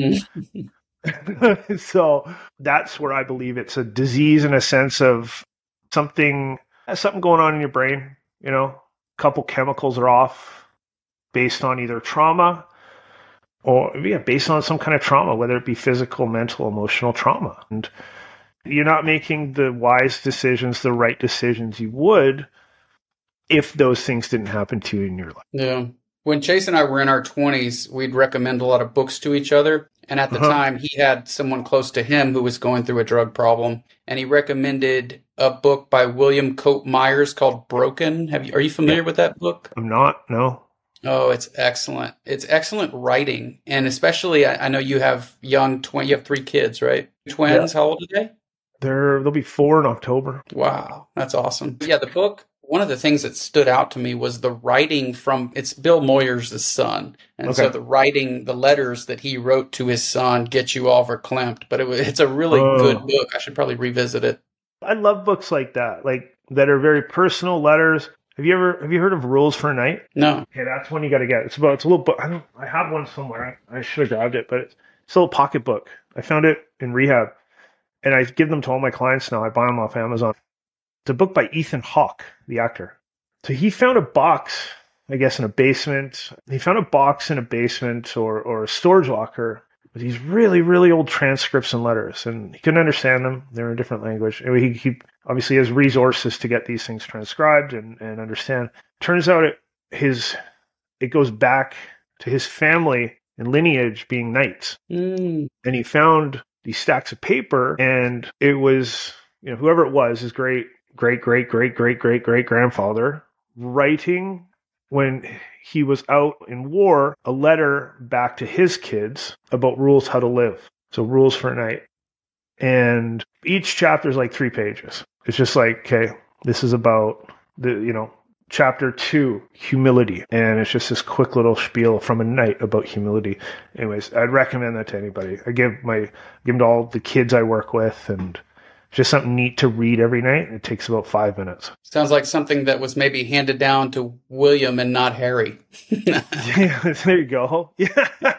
So that's where I believe it's a disease in a sense of something going on in your brain. A couple chemicals are off. based on either trauma or based on some kind of trauma, whether it be physical, mental, emotional trauma. And you're not making the wise decisions, the right decisions you would if those things didn't happen to you in your life. Yeah. When Chase and I were in our 20s, we'd recommend a lot of books to each other. And at the time, he had someone close to him who was going through a drug problem. And he recommended a book by William Cope Myers called Broken. Are you familiar with that book? I'm not, no. Oh, it's excellent. It's excellent writing. And especially, I know you have you have 3 kids, right? Twins, How old are they? They'll be 4 in October. Wow, that's awesome. Yeah, the book, one of the things that stood out to me was the writing it's Bill Moyers' son. And so the writing, the letters that he wrote to his son get you all verklempt. But it's a really good book. I should probably revisit it. I love books like that are very personal letters. Have you heard of Rules for a Night? No. Okay, that's one you got to get. It's a little book. I have one somewhere. I should have grabbed it, but it's a little pocket book. I found it in rehab, and I give them to all my clients now. I buy them off Amazon. It's a book by Ethan Hawke, the actor. So he found a box, I guess, in a basement. He found a box in a basement or a storage locker with these really, really old transcripts and letters, and he couldn't understand them. They were in a different language. Anyway, he obviously has resources to get these things transcribed and understand. Turns out it goes back to his family and lineage being knights. And he found these stacks of paper, and it was, whoever it was, his great grandfather writing when he was out in war, a letter back to his kids about rules how to live. So Rules for a Night. And each chapter is like 3 pages. It's just like, okay, this is about chapter 2, humility. And it's just this quick little spiel from a knight about humility. Anyways, I'd recommend that to anybody. I give them to all the kids I work with, and just something neat to read every night. It takes about 5 minutes. Sounds like something that was maybe handed down to William and not Harry. Yeah, there you go. Yeah.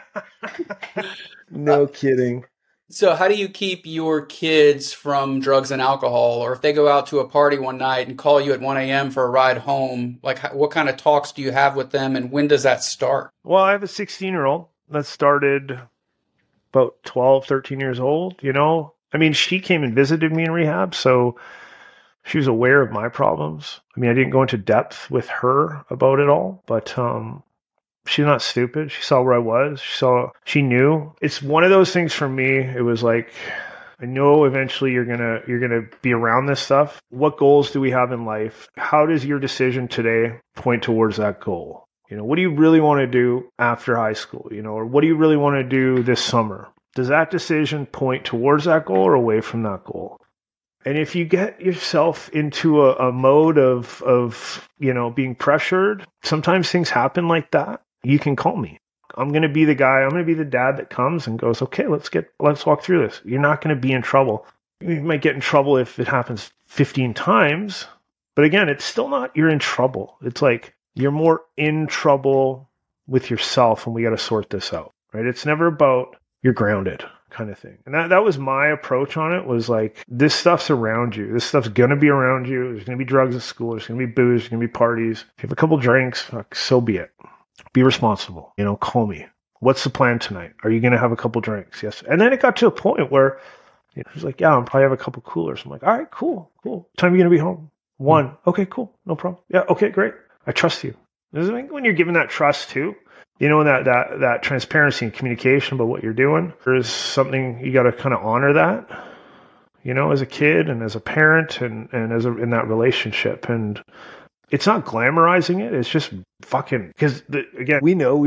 No kidding. So how do you keep your kids from drugs and alcohol? Or if they go out to a party one night and call you at 1 a.m. for a ride home, what kind of talks do you have with them, and when does that start? Well, I have a 16-year-old that started about 12, 13 years old, I mean, she came and visited me in rehab, so she was aware of my problems. I mean, I didn't go into depth with her about it all, but she's not stupid. She saw where I was. She knew. It's one of those things for me. It was like, I know eventually you're gonna be around this stuff. What goals do we have in life? How does your decision today point towards that goal? What do you really want to do after high school? Or what do you really want to do this summer? Does that decision point towards that goal or away from that goal? And if you get yourself into a mode of being pressured, sometimes things happen like that. You can call me. I'm going to be the guy. I'm going to be the dad that comes and goes, okay, let's walk through this. You're not going to be in trouble. You might get in trouble if it happens 15 times. But again, it's still not you're in trouble. It's like you're more in trouble with yourself, and we got to sort this out, right? It's never about you're grounded kind of thing. And that was my approach on it, was like, this stuff's around you. This stuff's going to be around you. There's going to be drugs at school. There's going to be booze. There's going to be parties. If you have a couple drinks, so be it. Be responsible. Call me. What's the plan tonight? Are you going to have a couple drinks? Yes. And then it got to a point where he's like, yeah, I'll probably have a couple coolers. I'm like, all right, cool. What time are you going to be home? 1. Okay, cool. No problem. Yeah. Okay, great. I trust you. When you're given that trust too, that transparency and communication about what you're doing, there's something you got to kind of honor that, as a kid and as a parent and in that relationship. And it's not glamorizing it. It's just fucking, because again,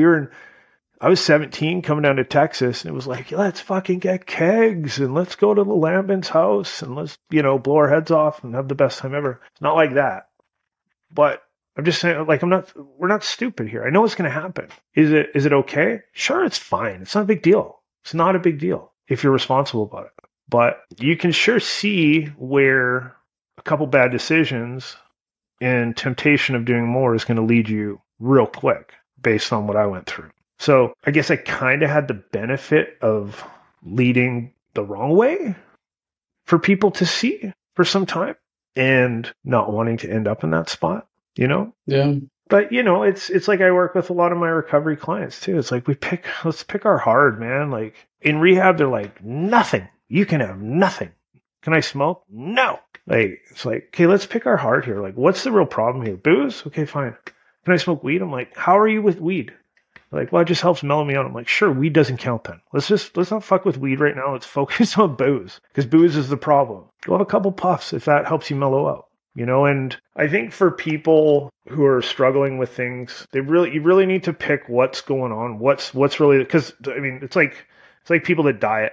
I was 17 coming down to Texas, and it was like, let's fucking get kegs and let's go to the Lambin's house and let's, blow our heads off and have the best time ever. It's not like that. But I'm just saying, we're not stupid here. I know what's going to happen. Is it okay? Sure, it's fine. It's not a big deal. It's not a big deal if you're responsible about it. But you can sure see where a couple bad decisions and temptation of doing more is going to lead you real quick based on what I went through. So I guess I kind of had the benefit of leading the wrong way for people to see for some time and not wanting to end up in that spot. Yeah. But it's like I work with a lot of my recovery clients too. It's like let's pick our hard, man. Like in rehab, they're like, nothing. You can have nothing. Can I smoke? No. Like, it's like, okay, let's pick our hard here. Like, what's the real problem here? Booze? Okay, fine. Can I smoke weed? I'm like, how are you with weed? Like, well, it just helps mellow me out. I'm like, sure, weed doesn't count then. Let's not fuck with weed right now. Let's focus on booze because booze is the problem. Go have a couple puffs if that helps you mellow out. And I think for people who are struggling with things, you really need to pick what's going on. What's really, because I mean, it's like people that diet,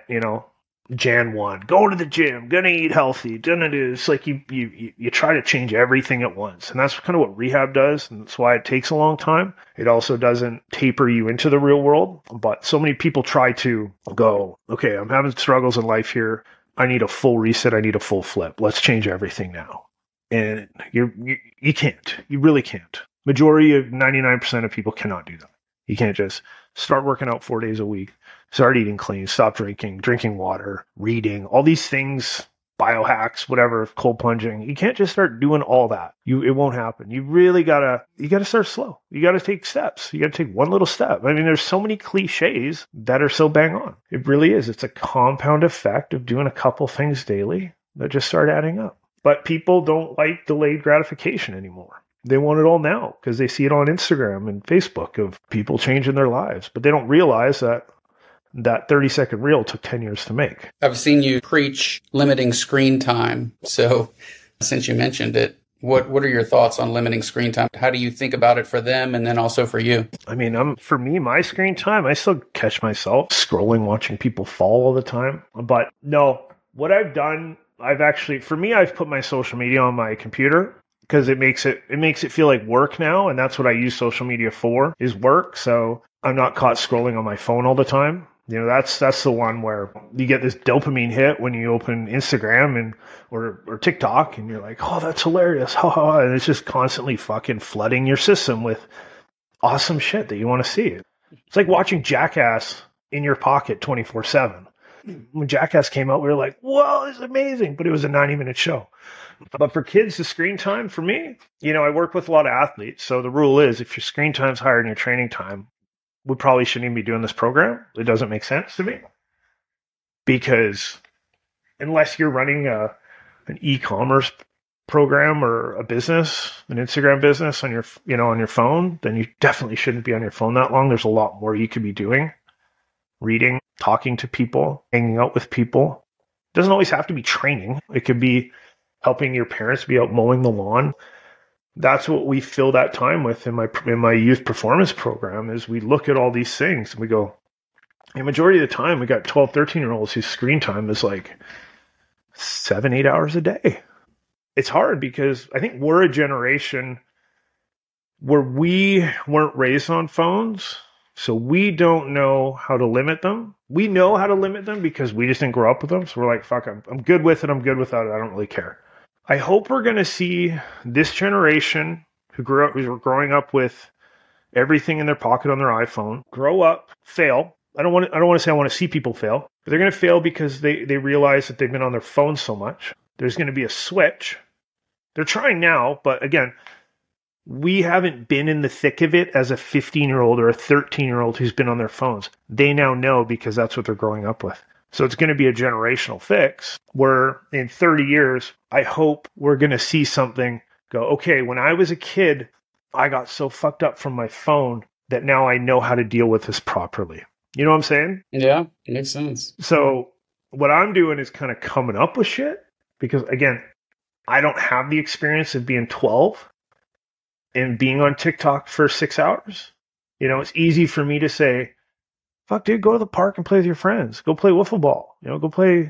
Jan 1, go to the gym, gonna eat healthy, it's like you try to change everything at once. And that's kind of what rehab does. And that's why it takes a long time. It also doesn't taper you into the real world. But so many people try to go, okay, I'm having struggles in life here. I need a full reset. I need a full flip. Let's change everything now. And you can't. You really can't. Majority of 99% of people cannot do that. You can't just start working out 4 days a week, start eating clean, stop drinking water, reading, all these things, biohacks, whatever, cold plunging. You can't just start doing all that. It won't happen. You really gotta start slow. You gotta take steps. You gotta take one little step. I mean, there's so many cliches that are so bang on. It really is. It's a compound effect of doing a couple things daily that just start adding up. But people don't like delayed gratification anymore. They want it all now because they see it on Instagram and Facebook of people changing their lives. But they don't realize that 30-second reel took 10 years to make. I've seen you preach limiting screen time. So since you mentioned it, what are your thoughts on limiting screen time? How do you think about it for them and then also for you? I mean, for me, my screen time, I still catch myself scrolling, watching people fall all the time. But no, what I've done, I've put my social media on my computer because it makes it feel like work now. And that's what I use social media for, is work. So I'm not caught scrolling on my phone all the time. That's the one where you get this dopamine hit when you open Instagram or TikTok and you're like, oh, that's hilarious. And it's just constantly fucking flooding your system with awesome shit that you want to see. It's like watching Jackass in your pocket 24/7. When Jackass came out, we were like, whoa, this is amazing. But it was a 90-minute show. But for kids, the screen time for me, I work with a lot of athletes. So the rule is if your screen time's higher than your training time, we probably shouldn't even be doing this program. It doesn't make sense to me. Because unless you're running an e-commerce program or a business, an Instagram business on your phone, then you definitely shouldn't be on your phone that long. There's a lot more you could be doing. Reading, talking to people, hanging out with people. It doesn't always have to be training. It could be helping your parents be out mowing the lawn. That's what we fill that time with in my youth performance program, is we look at all these things and we go, the majority of the time we got 12, 13-year-olds whose screen time is like 7-8 hours a day. It's hard because I think we're a generation where we weren't raised on phones. So we don't know how to limit them. We know how to limit them because we just didn't grow up with them. So we're like, fuck, I'm good with it. I'm good without it. I don't really care. I hope we're going to see this generation who's growing up with everything in their pocket on their iPhone, grow up, fail. I don't want to say I want to see people fail, but they're going to fail because they realize that they've been on their phone so much. There's going to be a switch. They're trying now, but again, we haven't been in the thick of it as a 15-year-old or a 13-year-old who's been on their phones. They now know because that's what they're growing up with. So it's going to be a generational fix where in 30 years, I hope we're going to see something go, okay, when I was a kid, I got so fucked up from my phone that now I know how to deal with this properly. You know what I'm saying? Yeah, it makes sense. So what I'm doing is kind of coming up with shit because, again, I don't have the experience of being 12 and being on TikTok for 6 hours. It's easy for me to say, fuck, dude, go to the park and play with your friends. Go play wiffle ball. Go play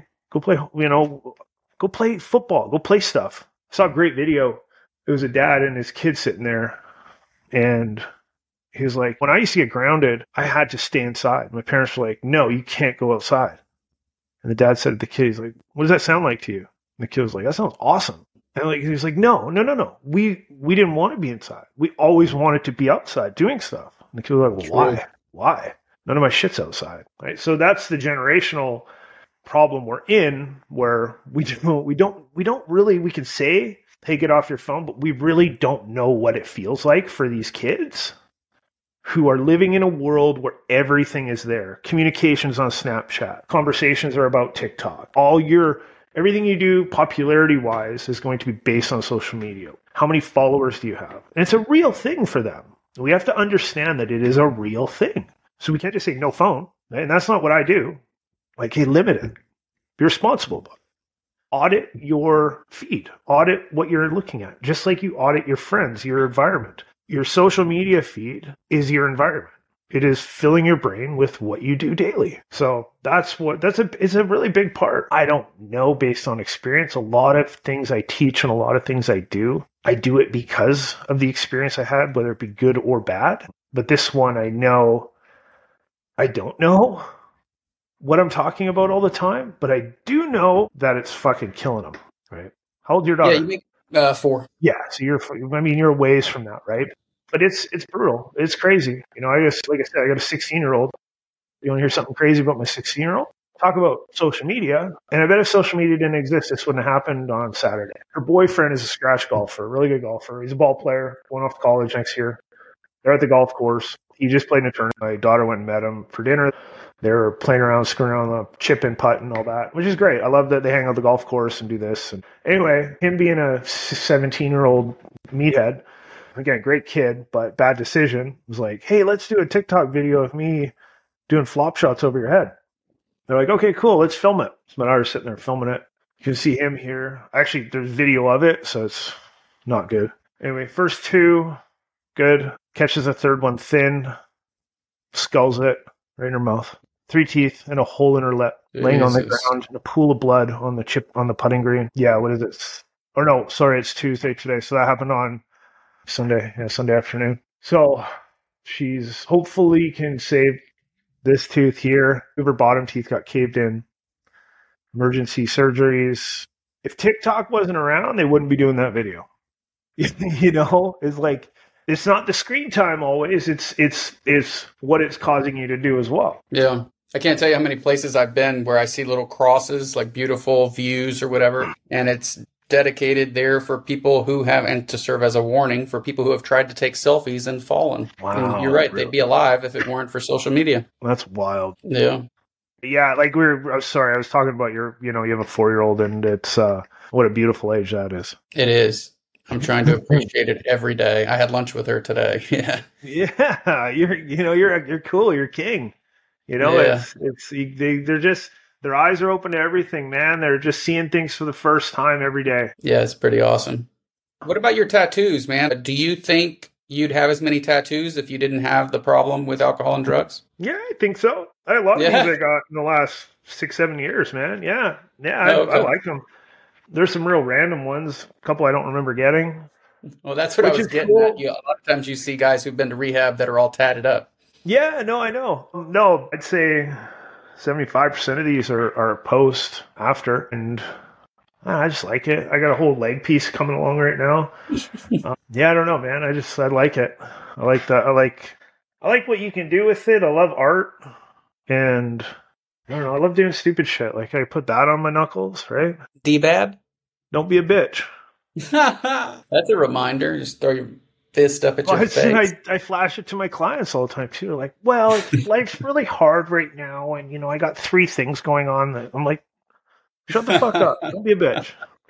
football. Go play stuff. I saw a great video. It was a dad and his kid sitting there. And he was like, when I used to get grounded, I had to stay inside. My parents were like, no, you can't go outside. And the dad said to the kid, he's like, what does that sound like to you? And the kid was like, that sounds awesome. And he was like, no. We didn't want to be inside. We always wanted to be outside doing stuff. And the kid was like, well, why? None of my shit's outside. Right? So that's the generational problem we're in, where we can say hey, get off your phone. But we really don't know what it feels like for these kids who are living in a world where everything is there. Communications on Snapchat. Conversations are about TikTok. Everything you do popularity-wise is going to be based on social media. How many followers do you have? And it's a real thing for them. We have to understand that it is a real thing. So we can't just say no phone. And that's not what I do. Like, hey, limit it. Be responsible about it. Audit your feed. Audit what you're looking at. Just like you audit your friends, your environment. Your social media feed is your environment. It is filling your brain with what you do daily. So it's a really big part. I don't know based on experience. A lot of things I teach and a lot of things I do it because of the experience I had, whether it be good or bad. But this one, I don't know what I'm talking about all the time, but I do know that it's fucking killing them, right? How old's your daughter? Yeah, you make 4. Yeah, so you're a ways from that, right? But it's brutal. It's crazy. Like I said, I got a 16-year-old. You want to hear something crazy about my 16-year-old? Talk about social media. And I bet if social media didn't exist, this wouldn't have happened on Saturday. Her boyfriend is a scratch golfer, a really good golfer. He's a ball player, going off to college next year. They're at the golf course. He just played in a tournament. My daughter went and met him for dinner. They were playing around, screwing around the chip and putt and all that, which is great. I love that they hang out the golf course and do this. And anyway, him being a 17-year-old meathead, again, great kid, but bad decision, was like, hey, let's do a TikTok video of me doing flop shots over your head. They're like, okay, cool, let's film it. So my daughter's sitting there filming it. You can see him here. Actually, there's video of it, so it's not good. Anyway, first 2, good. Catches a third one thin, sculls it right in her mouth. 3 teeth and a hole in her lip, laying on the ground in a pool of blood on the chip on the putting green. Yeah, what is it? Or no, sorry, it's Tuesday today. So that happened on Sunday afternoon. So she's hopefully can save this tooth here. Her bottom teeth got caved in. Emergency surgeries. If TikTok wasn't around, they wouldn't be doing that video. It's like, it's not the screen time always. It's what it's causing you to do as well. Yeah. I can't tell you how many places I've been where I see little crosses, like beautiful views or whatever, and it's dedicated there for people who have, and to serve as a warning for people who have tried to take selfies and fallen. Wow. And you're right. Really? They'd be alive if it weren't for social media. That's wild. Yeah. Yeah. Like I'm sorry. I was talking about you have a 4-year-old and it's, what a beautiful age that is. It is. I'm trying to appreciate it every day. I had lunch with her today. Yeah. Yeah. You're cool. You're king. They're just, their eyes are open to everything, man. They're just seeing things for the first time every day. Yeah, it's pretty awesome. What about your tattoos, man? Do you think you'd have as many tattoos if you didn't have the problem with alcohol and drugs? Yeah, I think so. I had a lot of things I got in the last 6-7 years, man. Yeah. I like them. There's some real random ones. A couple I don't remember getting. Well, that's what I was getting at. A lot of times you see guys who've been to rehab that are all tatted up. Yeah, no, I know. No, I'd say 75% of these are post after, and I just like it. I got a whole leg piece coming along right now. Yeah, I don't know, man. I like it. I like that. I like what you can do with it. I love art, and I don't know. I love doing stupid shit. Like I put that on my knuckles, right? D-Bab? Don't be a bitch. That's a reminder. Just throw your fist up at your face. I flash it to my clients all the time too. Like, well, life's really hard right now, and I got 3 things going on. That I'm like, shut the fuck up. Don't be a bitch.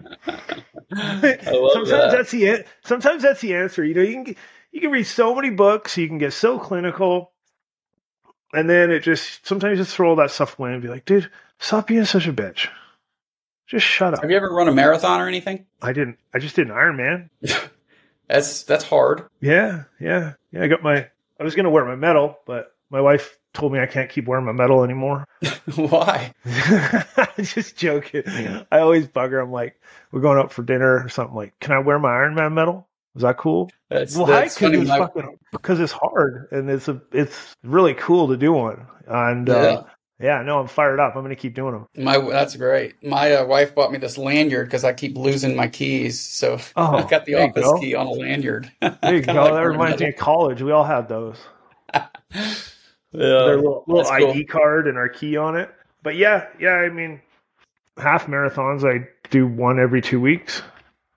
Sometimes that's the answer. You can read so many books, you can get so clinical, and then sometimes just throw all that stuff away and be like, dude, stop being such a bitch. Just shut up. Have you ever run a marathon or anything? I didn't. I just did an Ironman. That's hard. Yeah. I was going to wear my medal, but my wife told me I can't keep wearing my medal anymore. Why? Just joking. I always bug her. I'm like, we're going out for dinner or something. Like, can I wear my Ironman medal? Is that cool? That's funny. Because it's hard and it's really cool to do one. And I'm fired up. I'm going to keep doing them. That's great. My wife bought me this lanyard because I keep losing my keys. So I got the office key on a lanyard. There you go. That reminds me of college. We all had those. Their little ID card and our key on it. But yeah. I mean, half marathons, I do one every 2 weeks.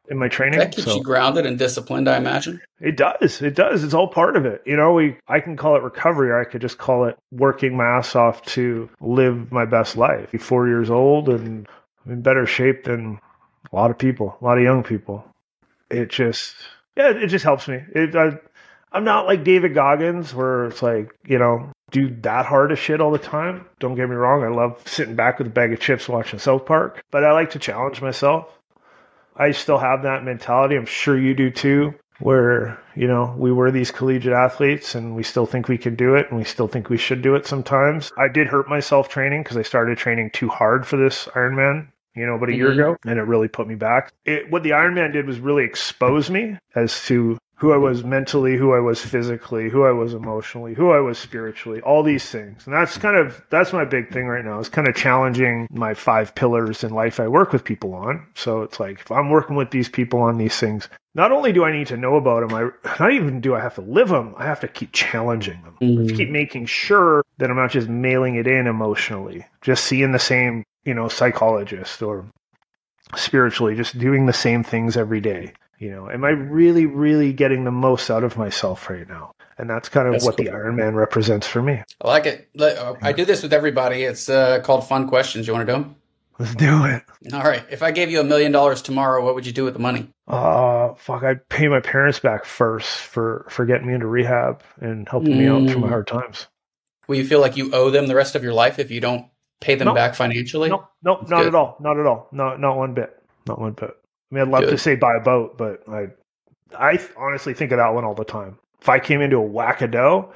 in my training. That keeps you grounded and disciplined, I imagine. It does. It does. It's all part of it. You know, I can call it recovery, or I could just call it working my ass off to live my best life. I'm 4 years old and I'm in better shape than a lot of people, a lot of young people. It just helps me. I'm not like David Goggins where it's like, you know, do that hard of shit all the time. Don't get me wrong. I love sitting back with a bag of chips watching South Park, but I like to challenge myself. I still have that mentality. I'm sure you do too, where, you know, we were these collegiate athletes and we still think we can do it and we still think we should do it sometimes. I did hurt myself training because I started training too hard for this Ironman, you know, about a year ago, and it really put me back. What the Ironman did was really expose me as to who I was mentally, who I was physically, who I was emotionally, who I was spiritually, all these things. And that's my big thing right now, is kind of challenging my 5 pillars in life I work with people on. So it's like, if I'm working with these people on these things, not only do I need to know about them, not even do I have to live them, I have to keep challenging them. Keep making sure that I'm not just mailing it in emotionally, just seeing the same, you know, psychologist, or spiritually, just doing the same things every day. You know, am I really, really getting the most out of myself right now? And that's kind of what the Ironman represents for me. I like it. I do this with everybody. It's called Fun Questions. You want to do them? Let's do it. All right. If I gave you $1 million tomorrow, what would you do with the money? I'd pay my parents back first for getting me into rehab and helping me out through my hard times. Will you feel like you owe them the rest of your life if you don't pay them back financially? No, not at all. Not at all. Not one bit. Not one bit. I mean, I'd love to say buy a boat, but I honestly think of that one all the time. If I came into a whack-a-dough,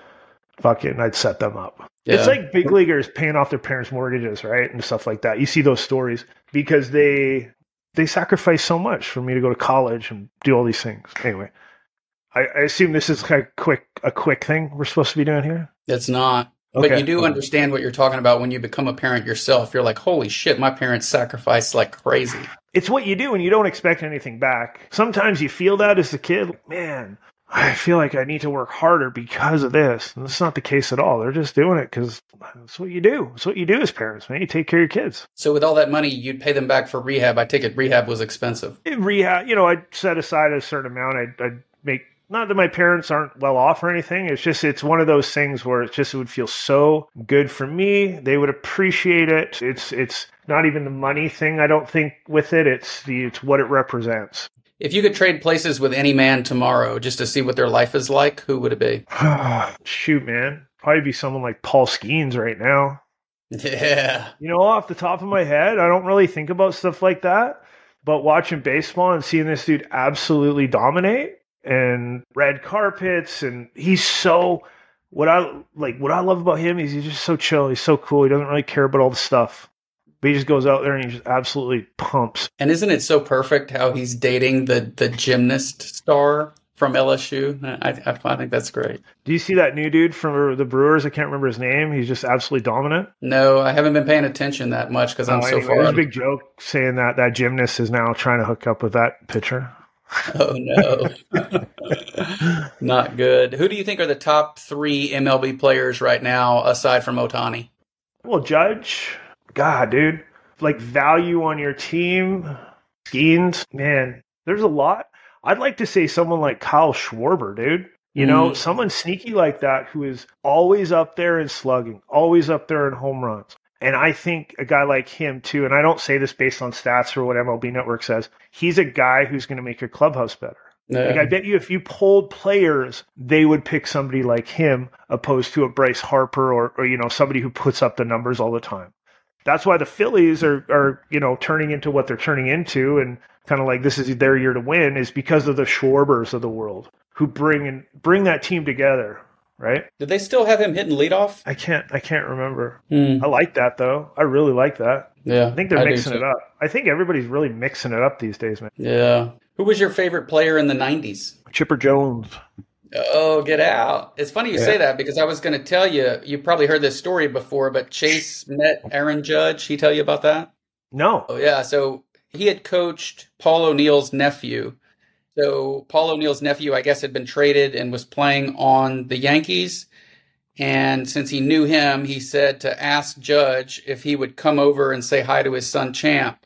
I'd set them up. Yeah. It's like big leaguers paying off their parents' mortgages, right? And stuff like that. You see those stories because they sacrifice so much for me to go to college and do all these things. Anyway, I assume this is kind of a quick thing we're supposed to be doing here? It's not. Okay. But you do understand what you're talking about when you become a parent yourself. You're like, holy shit, my parents sacrificed like crazy. It's what you do when you don't expect anything back. Sometimes you feel that as a kid. Man, I feel like I need to work harder because of this. And that's not the case at all. They're just doing it because that's what you do. It's what you do as parents, man. You take care of your kids. So with all that money, you'd pay them back for rehab. I take it rehab was expensive. In rehab, you know, I'd set aside a certain amount. I'd make... Not that my parents aren't well off or anything. It's one of those things where it would feel so good for me. They would appreciate it. It's not even the money thing, I don't think, with it. It's what it represents. If you could trade places with any man tomorrow just to see what their life is like, who would it be? Shoot, man. Probably be someone like Paul Skeens right now. Yeah. You know, off the top of my head, I don't really think about stuff like that. But watching baseball and seeing this dude absolutely dominate, and red carpets, and he's so what I love about him is he's just so chill. He's so cool. He doesn't really care about all the stuff, but he just goes out there and he just absolutely pumps. And isn't it so perfect how he's dating the gymnast star from LSU? I think that's great. Do you see that new dude from the Brewers? I can't remember his name. He's just absolutely dominant. No, I haven't been paying attention that much because I'm so far. There's a big joke saying that gymnast is now trying to hook up with that pitcher. Oh, no. Not good. Who do you think are the top 3 MLB players right now, aside from Ohtani? Well, Judge. God, dude. Like, value on your team. Skeens. Man, there's a lot. I'd like to say someone like Kyle Schwarber, dude. You know, someone sneaky like that who is always up there in slugging, always up there in home runs. And I think a guy like him, too, and I don't say this based on stats or what MLB Network says, he's a guy who's going to make your clubhouse better. Yeah. Like, I bet you if you polled players, they would pick somebody like him opposed to a Bryce Harper or you know, somebody who puts up the numbers all the time. That's why the Phillies are you know, turning into what they're turning into, and kind of like this is their year to win, is because of the Schwarbers of the world who bring that team together. Right? Did they still have him hitting leadoff? I can't remember. I like that though. I really like that. Yeah, I think they're mixing it up. I think everybody's really mixing it up these days, man. Yeah. Who was your favorite player in the 90s? Chipper Jones. Oh, get out. It's funny you say that because I was going to tell you, you probably heard this story before, but Chase met Aaron Judge. He tell you about that? No. Oh, yeah. So he had coached Paul O'Neill's nephew. So Paul O'Neill's nephew, I guess, had been traded and was playing on the Yankees. And since he knew him, he said to ask Judge if he would come over and say hi to his son, Champ.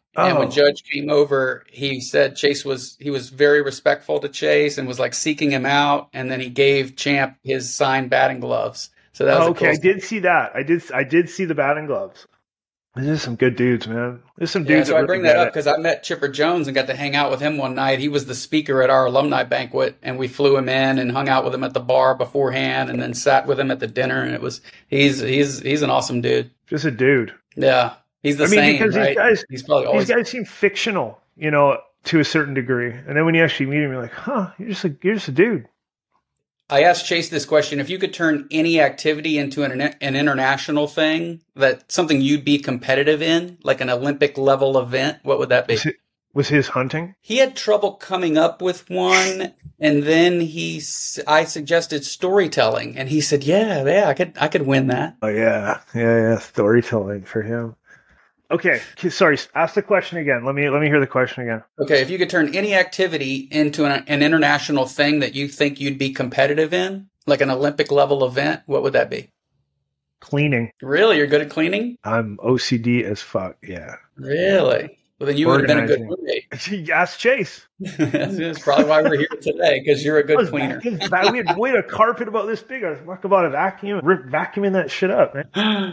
And when Judge came over, he said he was very respectful to Chase and was like seeking him out. And then he gave Champ his signed batting gloves. So that was okay. I did see that. I did see the batting gloves. There's some good dudes, man. There's some dudes. So I bring that up because I met Chipper Jones and got to hang out with him one night. He was the speaker at our alumni banquet, and we flew him in and hung out with him at the bar beforehand, and then sat with him at the dinner. And he's an awesome dude. Just a dude. Yeah, he's the same. Because right? These guys seem fictional, to a certain degree, and then when you actually meet him, you're like, huh, you're just a dude. I asked Chase this question. If you could turn any activity into an international thing, something you'd be competitive in, like an Olympic level event, what would that be? Was his hunting? He had trouble coming up with one. And then I suggested storytelling, and he said, yeah, I could win that. Oh yeah. Storytelling for him. Okay, sorry. Ask the question again. Let me hear the question again. Okay, if you could turn any activity into an international thing that you think you'd be competitive in, like an Olympic level event, what would that be? Cleaning. Really? You're good at cleaning? I'm OCD as fuck, yeah. Really? Well, then you would have been a good roommate. Ask Chase. That's probably why we're here today, because you're a good cleaner. We had a carpet about this big. I was talking about a vacuum, vacuuming that shit up, man.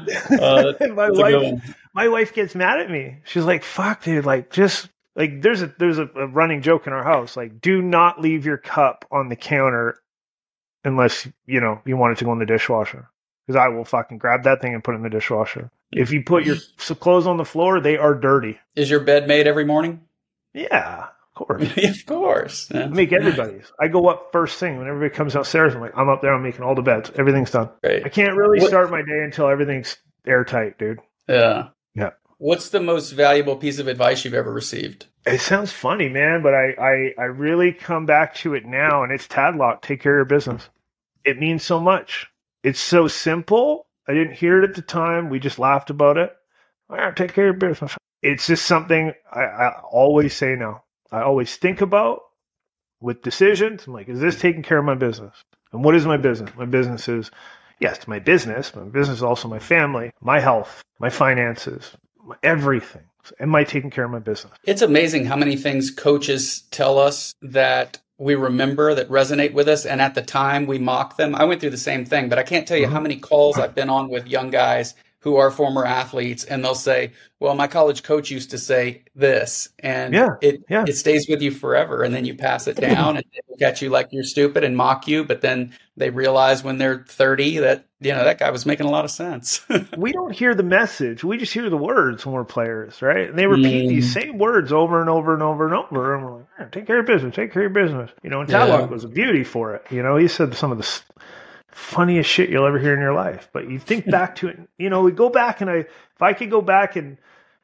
My wife gets mad at me. She's like, "Fuck, dude! Like, just like there's a running joke in our house. Like, do not leave your cup on the counter unless you want it to go in the dishwasher." Because I will fucking grab that thing and put it in the dishwasher. If you put your clothes on the floor, they are dirty. Is your bed made every morning? Yeah, of course. Of course. I make everybody's. I go up first thing. When everybody comes downstairs, I'm up there. I'm making all the beds. Everything's done. Great. I can't really start my day until everything's airtight, dude. Yeah. Yeah. What's the most valuable piece of advice you've ever received? It sounds funny, man, but I really come back to it now, and it's Tadlock. Take care of your business. It means so much. It's so simple. I didn't hear it at the time. We just laughed about it. Take care of your business. It's just something I always say now. I always think about with decisions. I'm like, is this taking care of my business? And what is my business? My business is, yes, my business. My business is also my family, my health, my finances, everything. Am I taking care of my business? It's amazing how many things coaches tell us that we remember that resonate with us. And at the time we mock them. I went through the same thing, but I can't tell you how many calls I've been on with young guys who are former athletes, and they'll say, well, my college coach used to say this, and it stays with you forever. And then you pass it down and they look at you like you're stupid and mock you. But then they realize when they're 30 that, that guy was making a lot of sense. We don't hear the message. We just hear the words when we're players, right? And they repeat these same words over and over and over and over. And we're like, take care of your business, take care of your business. And Tadlock was a beauty for it. He said some of the funniest shit you'll ever hear in your life. But you think back to it, we go back, and if I could go back and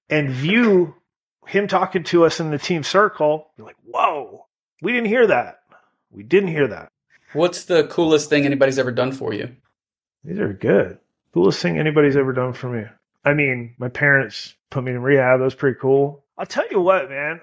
view him talking to us in the team circle, you're like, whoa, we didn't hear that. We didn't hear that. What's the coolest thing anybody's ever done for you? These are good. Coolest thing anybody's ever done for me. I mean, my parents put me in rehab. That was pretty cool. I'll tell you what, man.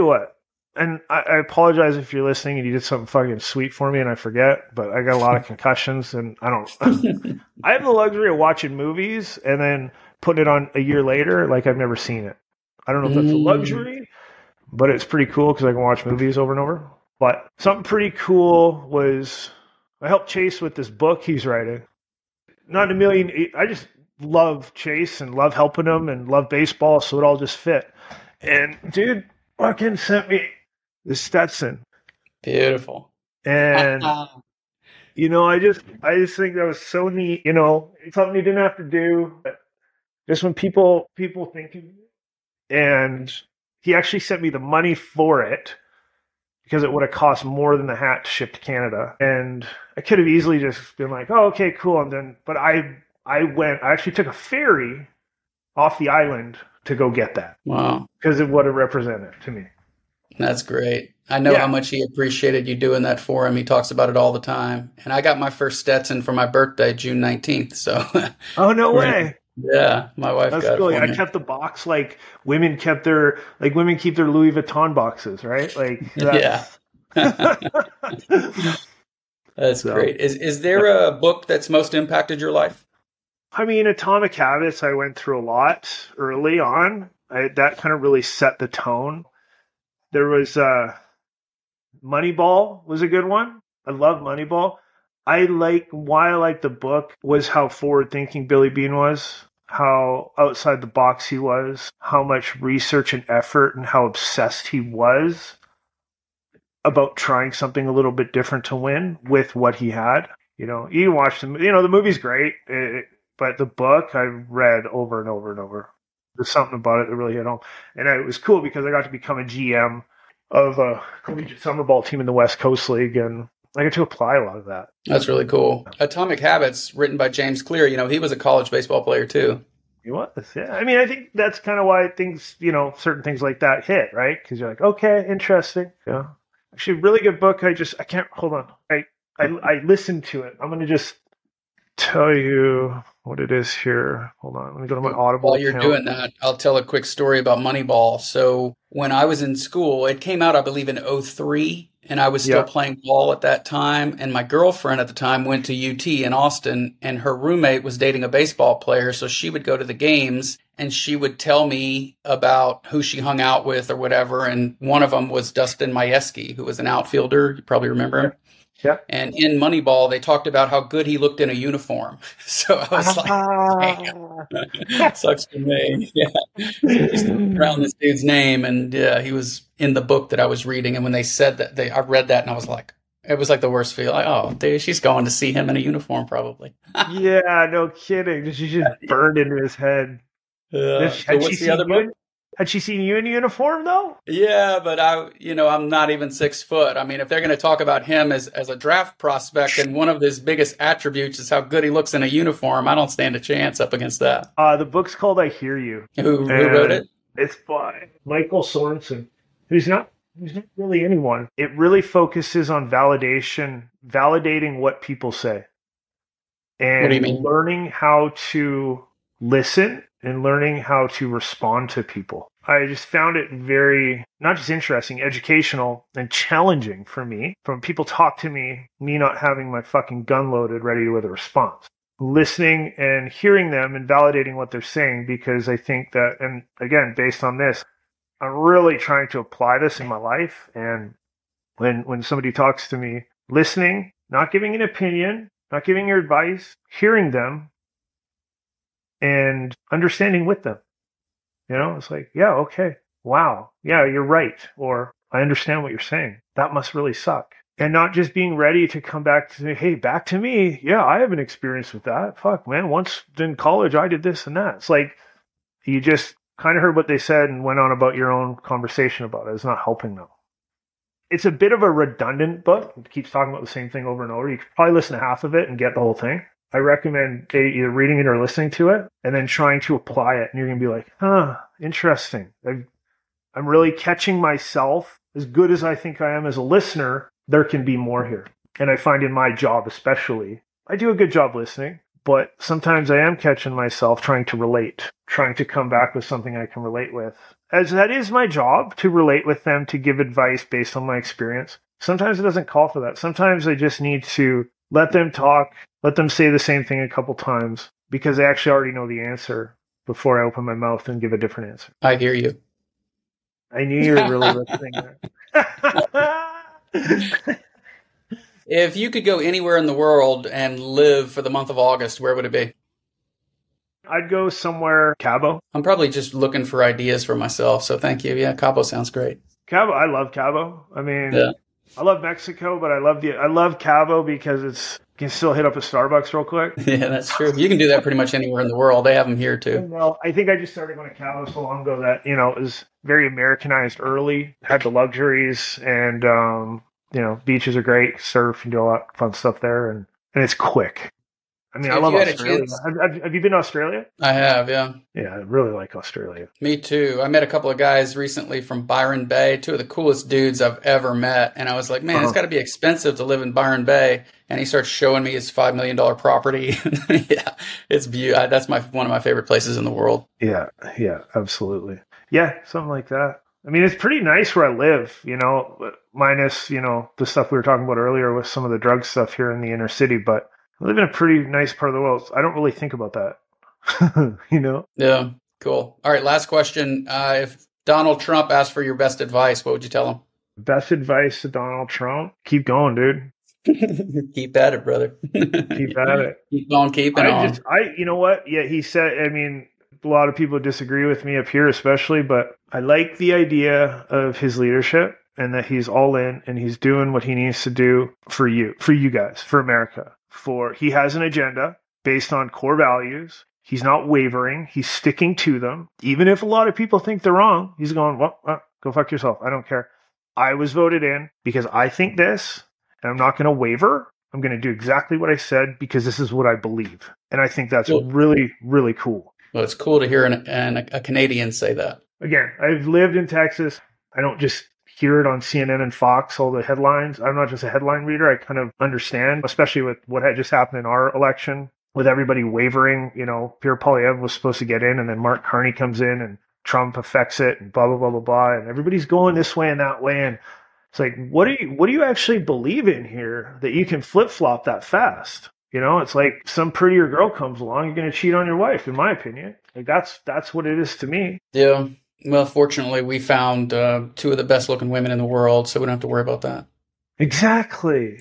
And I apologize if you're listening and you did something fucking sweet for me and I forget, but I got a lot of concussions and I have the luxury of watching movies and then putting it on a year later like I've never seen it. I don't know if that's a luxury, but it's pretty cool because I can watch movies over and over. But something pretty cool was I helped Chase with this book he's writing. Not a million. I just love Chase and love helping him and love baseball, so it all just fit. And dude fucking sent me the Stetson. Beautiful. And I just think that was so neat. It's something you didn't have to do. But just when people think of you. And he actually sent me the money for it because it would have cost more than the hat to ship to Canada. And I could have easily just been like, oh, okay, cool. And then, but I actually took a ferry off the island to go get that. Wow. Because of what it represented to me. That's great. I know how much he appreciated you doing that for him. He talks about it all the time. And I got my first Stetson for my birthday, June 19th. So. Oh, no way. Yeah, my wife got cool. it for me. I kept the box like women keep their Louis Vuitton boxes, right? Like yeah. That's great. Is there a book that's most impacted your life? I mean, Atomic Habits I went through a lot early on. That kind of really set the tone. There was Moneyball was a good one. I love Moneyball. Why I like the book was how forward-thinking Billy Beane was, how outside the box he was, how much research and effort and how obsessed he was about trying something a little bit different to win with what he had. You can watch the movie's great, but the book I read over and over and over. There's something about it that really hit home. And it was cool because I got to become a GM of a collegiate summer ball team in the West Coast League, and I get to apply a lot of that. That's really cool. Atomic Habits, written by James Clear, he was a college baseball player too. He was, yeah. I mean, I think that's kind of why things, certain things like that hit, right? Because you're like, okay, interesting. Yeah. Actually, really good book. I can't, hold on. I listened to it. I'm going to just tell you what it is here. Hold on. Let me go to my Audible While you're account. Doing that, I'll tell a quick story about Moneyball. So when I was in school, it came out, I believe, in 2003. And I was still playing ball at that time. And my girlfriend at the time went to UT in Austin, and her roommate was dating a baseball player. So she would go to the games and she would tell me about who she hung out with or whatever. And one of them was Dustin Majewski, who was an outfielder. You probably remember him. Yeah. And in Moneyball, they talked about how good he looked in a uniform. So I was like, sucks for me. Yeah. Just around this dude's name. And he was in the book that I was reading. And when they said that, I read that and I was like, it was like the worst feel. Like, oh, dude, she's going to see him in a uniform probably. Yeah, no kidding. She just burned into his head. So what's the other book? Had she seen you in uniform though? Yeah, but I'm not even 6 foot. I mean, if they're going to talk about him as a draft prospect and one of his biggest attributes is how good he looks in a uniform, I don't stand a chance up against that. The book's called I Hear You. Who wrote it? It's by Michael Sorensen, who's not really anyone. It really focuses on validating what people say. And what do you mean? Learning how to listen and learning how to respond to people. I just found it very, not just interesting, educational and challenging for me. From people talk to me not having my fucking gun loaded, ready with a response. Listening and hearing them and validating what they're saying, because I think that, and again, based on this, I'm really trying to apply this in my life. And when somebody talks to me, listening, not giving an opinion, not giving your advice, hearing them, and understanding with them. It's like, yeah, okay. Wow. Yeah, you're right. Or I understand what you're saying. That must really suck. And not just being ready to come back to, hey, back to me. Yeah, I have an experience with that. Fuck, man. Once in college, I did this and that. It's like, you just kind of heard what they said and went on about your own conversation about it. It's not helping them. It's a bit of a redundant book. It keeps talking about the same thing over and over. You could probably listen to half of it and get the whole thing. I recommend either reading it or listening to it and then trying to apply it. And you're going to be like, interesting. I'm really catching myself. As good as I think I am as a listener, there can be more here. And I find in my job especially, I do a good job listening, but sometimes I am catching myself trying to relate, trying to come back with something I can relate with. As that is my job, to relate with them, to give advice based on my experience. Sometimes it doesn't call for that. Sometimes I just need to let them talk, let them say the same thing a couple times, because I actually already know the answer before I open my mouth and give a different answer. I hear you. I knew you were really listening there. If you could go anywhere in the world and live for the month of August, where would it be? I'd go somewhere, Cabo. I'm probably just looking for ideas for myself, so thank you. Yeah, Cabo sounds great. Cabo, I love Cabo. I mean, yeah. I love Mexico, but I love Cabo because you can still hit up a Starbucks real quick. Yeah, that's true. You can do that pretty much anywhere in the world. They have them here too. Well, I think I just started going to Cabo so long ago that, it was very Americanized early, had the luxuries, and, beaches are great, surf, and do a lot of fun stuff there, and it's quick. I mean, I love Australia. Have you been to Australia? I have, yeah. Yeah, I really like Australia. Me too. I met a couple of guys recently from Byron Bay, two of the coolest dudes I've ever met. And I was like, man, it's got to be expensive to live in Byron Bay. And he starts showing me his $5 million property. Yeah, it's beautiful. That's one of my favorite places in the world. Yeah, absolutely. Yeah, something like that. I mean, it's pretty nice where I live, minus, the stuff we were talking about earlier with some of the drug stuff here in the inner city. But I live in a pretty nice part of the world. I don't really think about that, Yeah. Cool. All right. Last question. If Donald Trump asked for your best advice, what would you tell him? Best advice to Donald Trump? Keep going, dude. Keep at it, brother. Keep at it. Keep on keeping on. You know what? Yeah, he said, I mean, a lot of people disagree with me up here, especially, but I like the idea of his leadership and that he's all in and he's doing what he needs to do for you guys, for America. He has an agenda based on core values. He's not wavering. He's sticking to them. Even if a lot of people think they're wrong, he's going, well, go fuck yourself. I don't care. I was voted in because I think this, and I'm not going to waver. I'm going to do exactly what I said because this is what I believe. And I think that's really, really cool. Well, it's cool to hear a Canadian say that. Again, I've lived in Texas. I don't just hear it on CNN and Fox, all the headlines. I'm not just a headline reader. I kind of understand, especially with what had just happened in our election, with everybody wavering. You know, Pierre Poilievre was supposed to get in, and then Mark Carney comes in, and Trump affects it, and blah, blah, blah, blah, blah. And everybody's going this way and that way. And it's like, what do you actually believe in here that you can flip-flop that fast? You know, it's like some prettier girl comes along, you're going to cheat on your wife, in my opinion. Like that's what it is to me. Yeah. Well, fortunately, we found two of the best looking women in the world, so we don't have to worry about that. Exactly.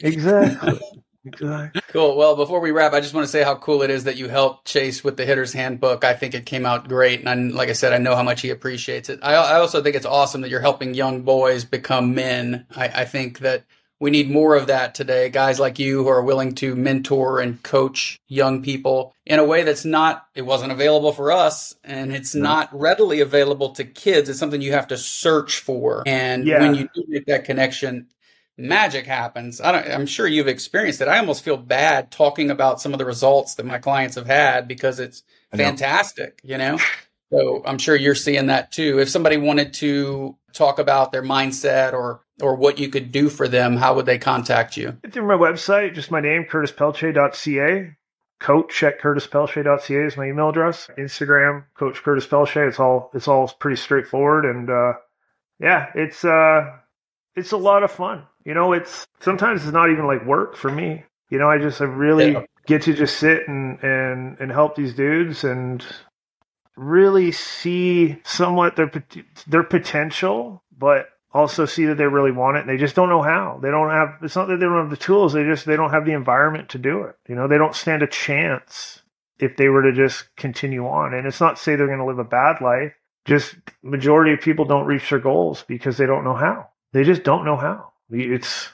Cool. Well, before we wrap, I just want to say how cool it is that you helped Chase with the Hitter's Handbook. I think it came out great. And like I said, I know how much he appreciates it. I also think it's awesome that you're helping young boys become men. I think that we need more of that today. Guys like you who are willing to mentor and coach young people in a way it wasn't available for us, and it's not readily available to kids. It's something you have to search for. And when you do make that connection, magic happens. I'm sure you've experienced it. I almost feel bad talking about some of the results that my clients have had because it's fantastic, you know? So I'm sure you're seeing that too. If somebody wanted to talk about their mindset or what you could do for them, how would they contact you? Through my website, just my name, curtispelche.ca. Coach at curtispelche.ca is my email address. Instagram, Coach Curtis Pelche. It's all pretty straightforward. And it's a lot of fun. You know, sometimes it's not even like work for me. You know, I really get to just sit and help these dudes and really see somewhat their potential, but also see that they really want it. And they just don't know how. It's not that they don't have the tools. They don't have the environment to do it. You know, they don't stand a chance if they were to just continue on. And it's not to say they're going to live a bad life. Just majority of people don't reach their goals because they don't know how. They just don't know how. It's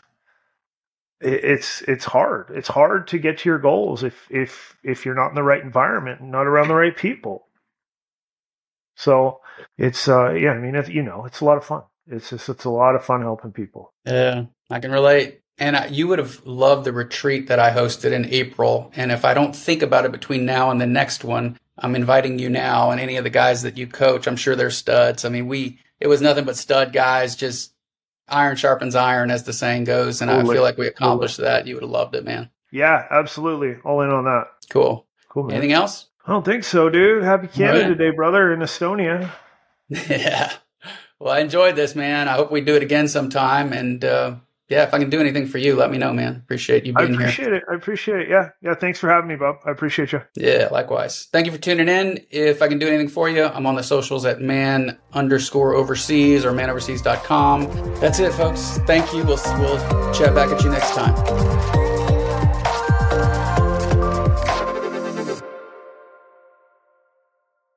hard. It's hard to get to your goals if you're not in the right environment and not around the right people. So it's it's a lot of fun. It's a lot of fun helping people. Yeah, I can relate. And you would have loved the retreat that I hosted in April. And if I don't think about it between now and the next one, I'm inviting you now and any of the guys that you coach. I'm sure they're studs. I mean, it was nothing but stud guys, just iron sharpens iron, as the saying goes. And I feel like we accomplished that. You would have loved it, man. Yeah, absolutely. All in on that. Cool, man. Anything else? I don't think so, dude. Happy Canada Day, brother, in Estonia. Yeah. Well, I enjoyed this, man. I hope we do it again sometime. And if I can do anything for you, let me know, man. Appreciate you being here. I appreciate it. Yeah. Thanks for having me, Bob. I appreciate you. Yeah, likewise. Thank you for tuning in. If I can do anything for you, I'm on the socials at man_overseas or manoverseas.com. That's it, folks. Thank you. We'll chat back at you next time.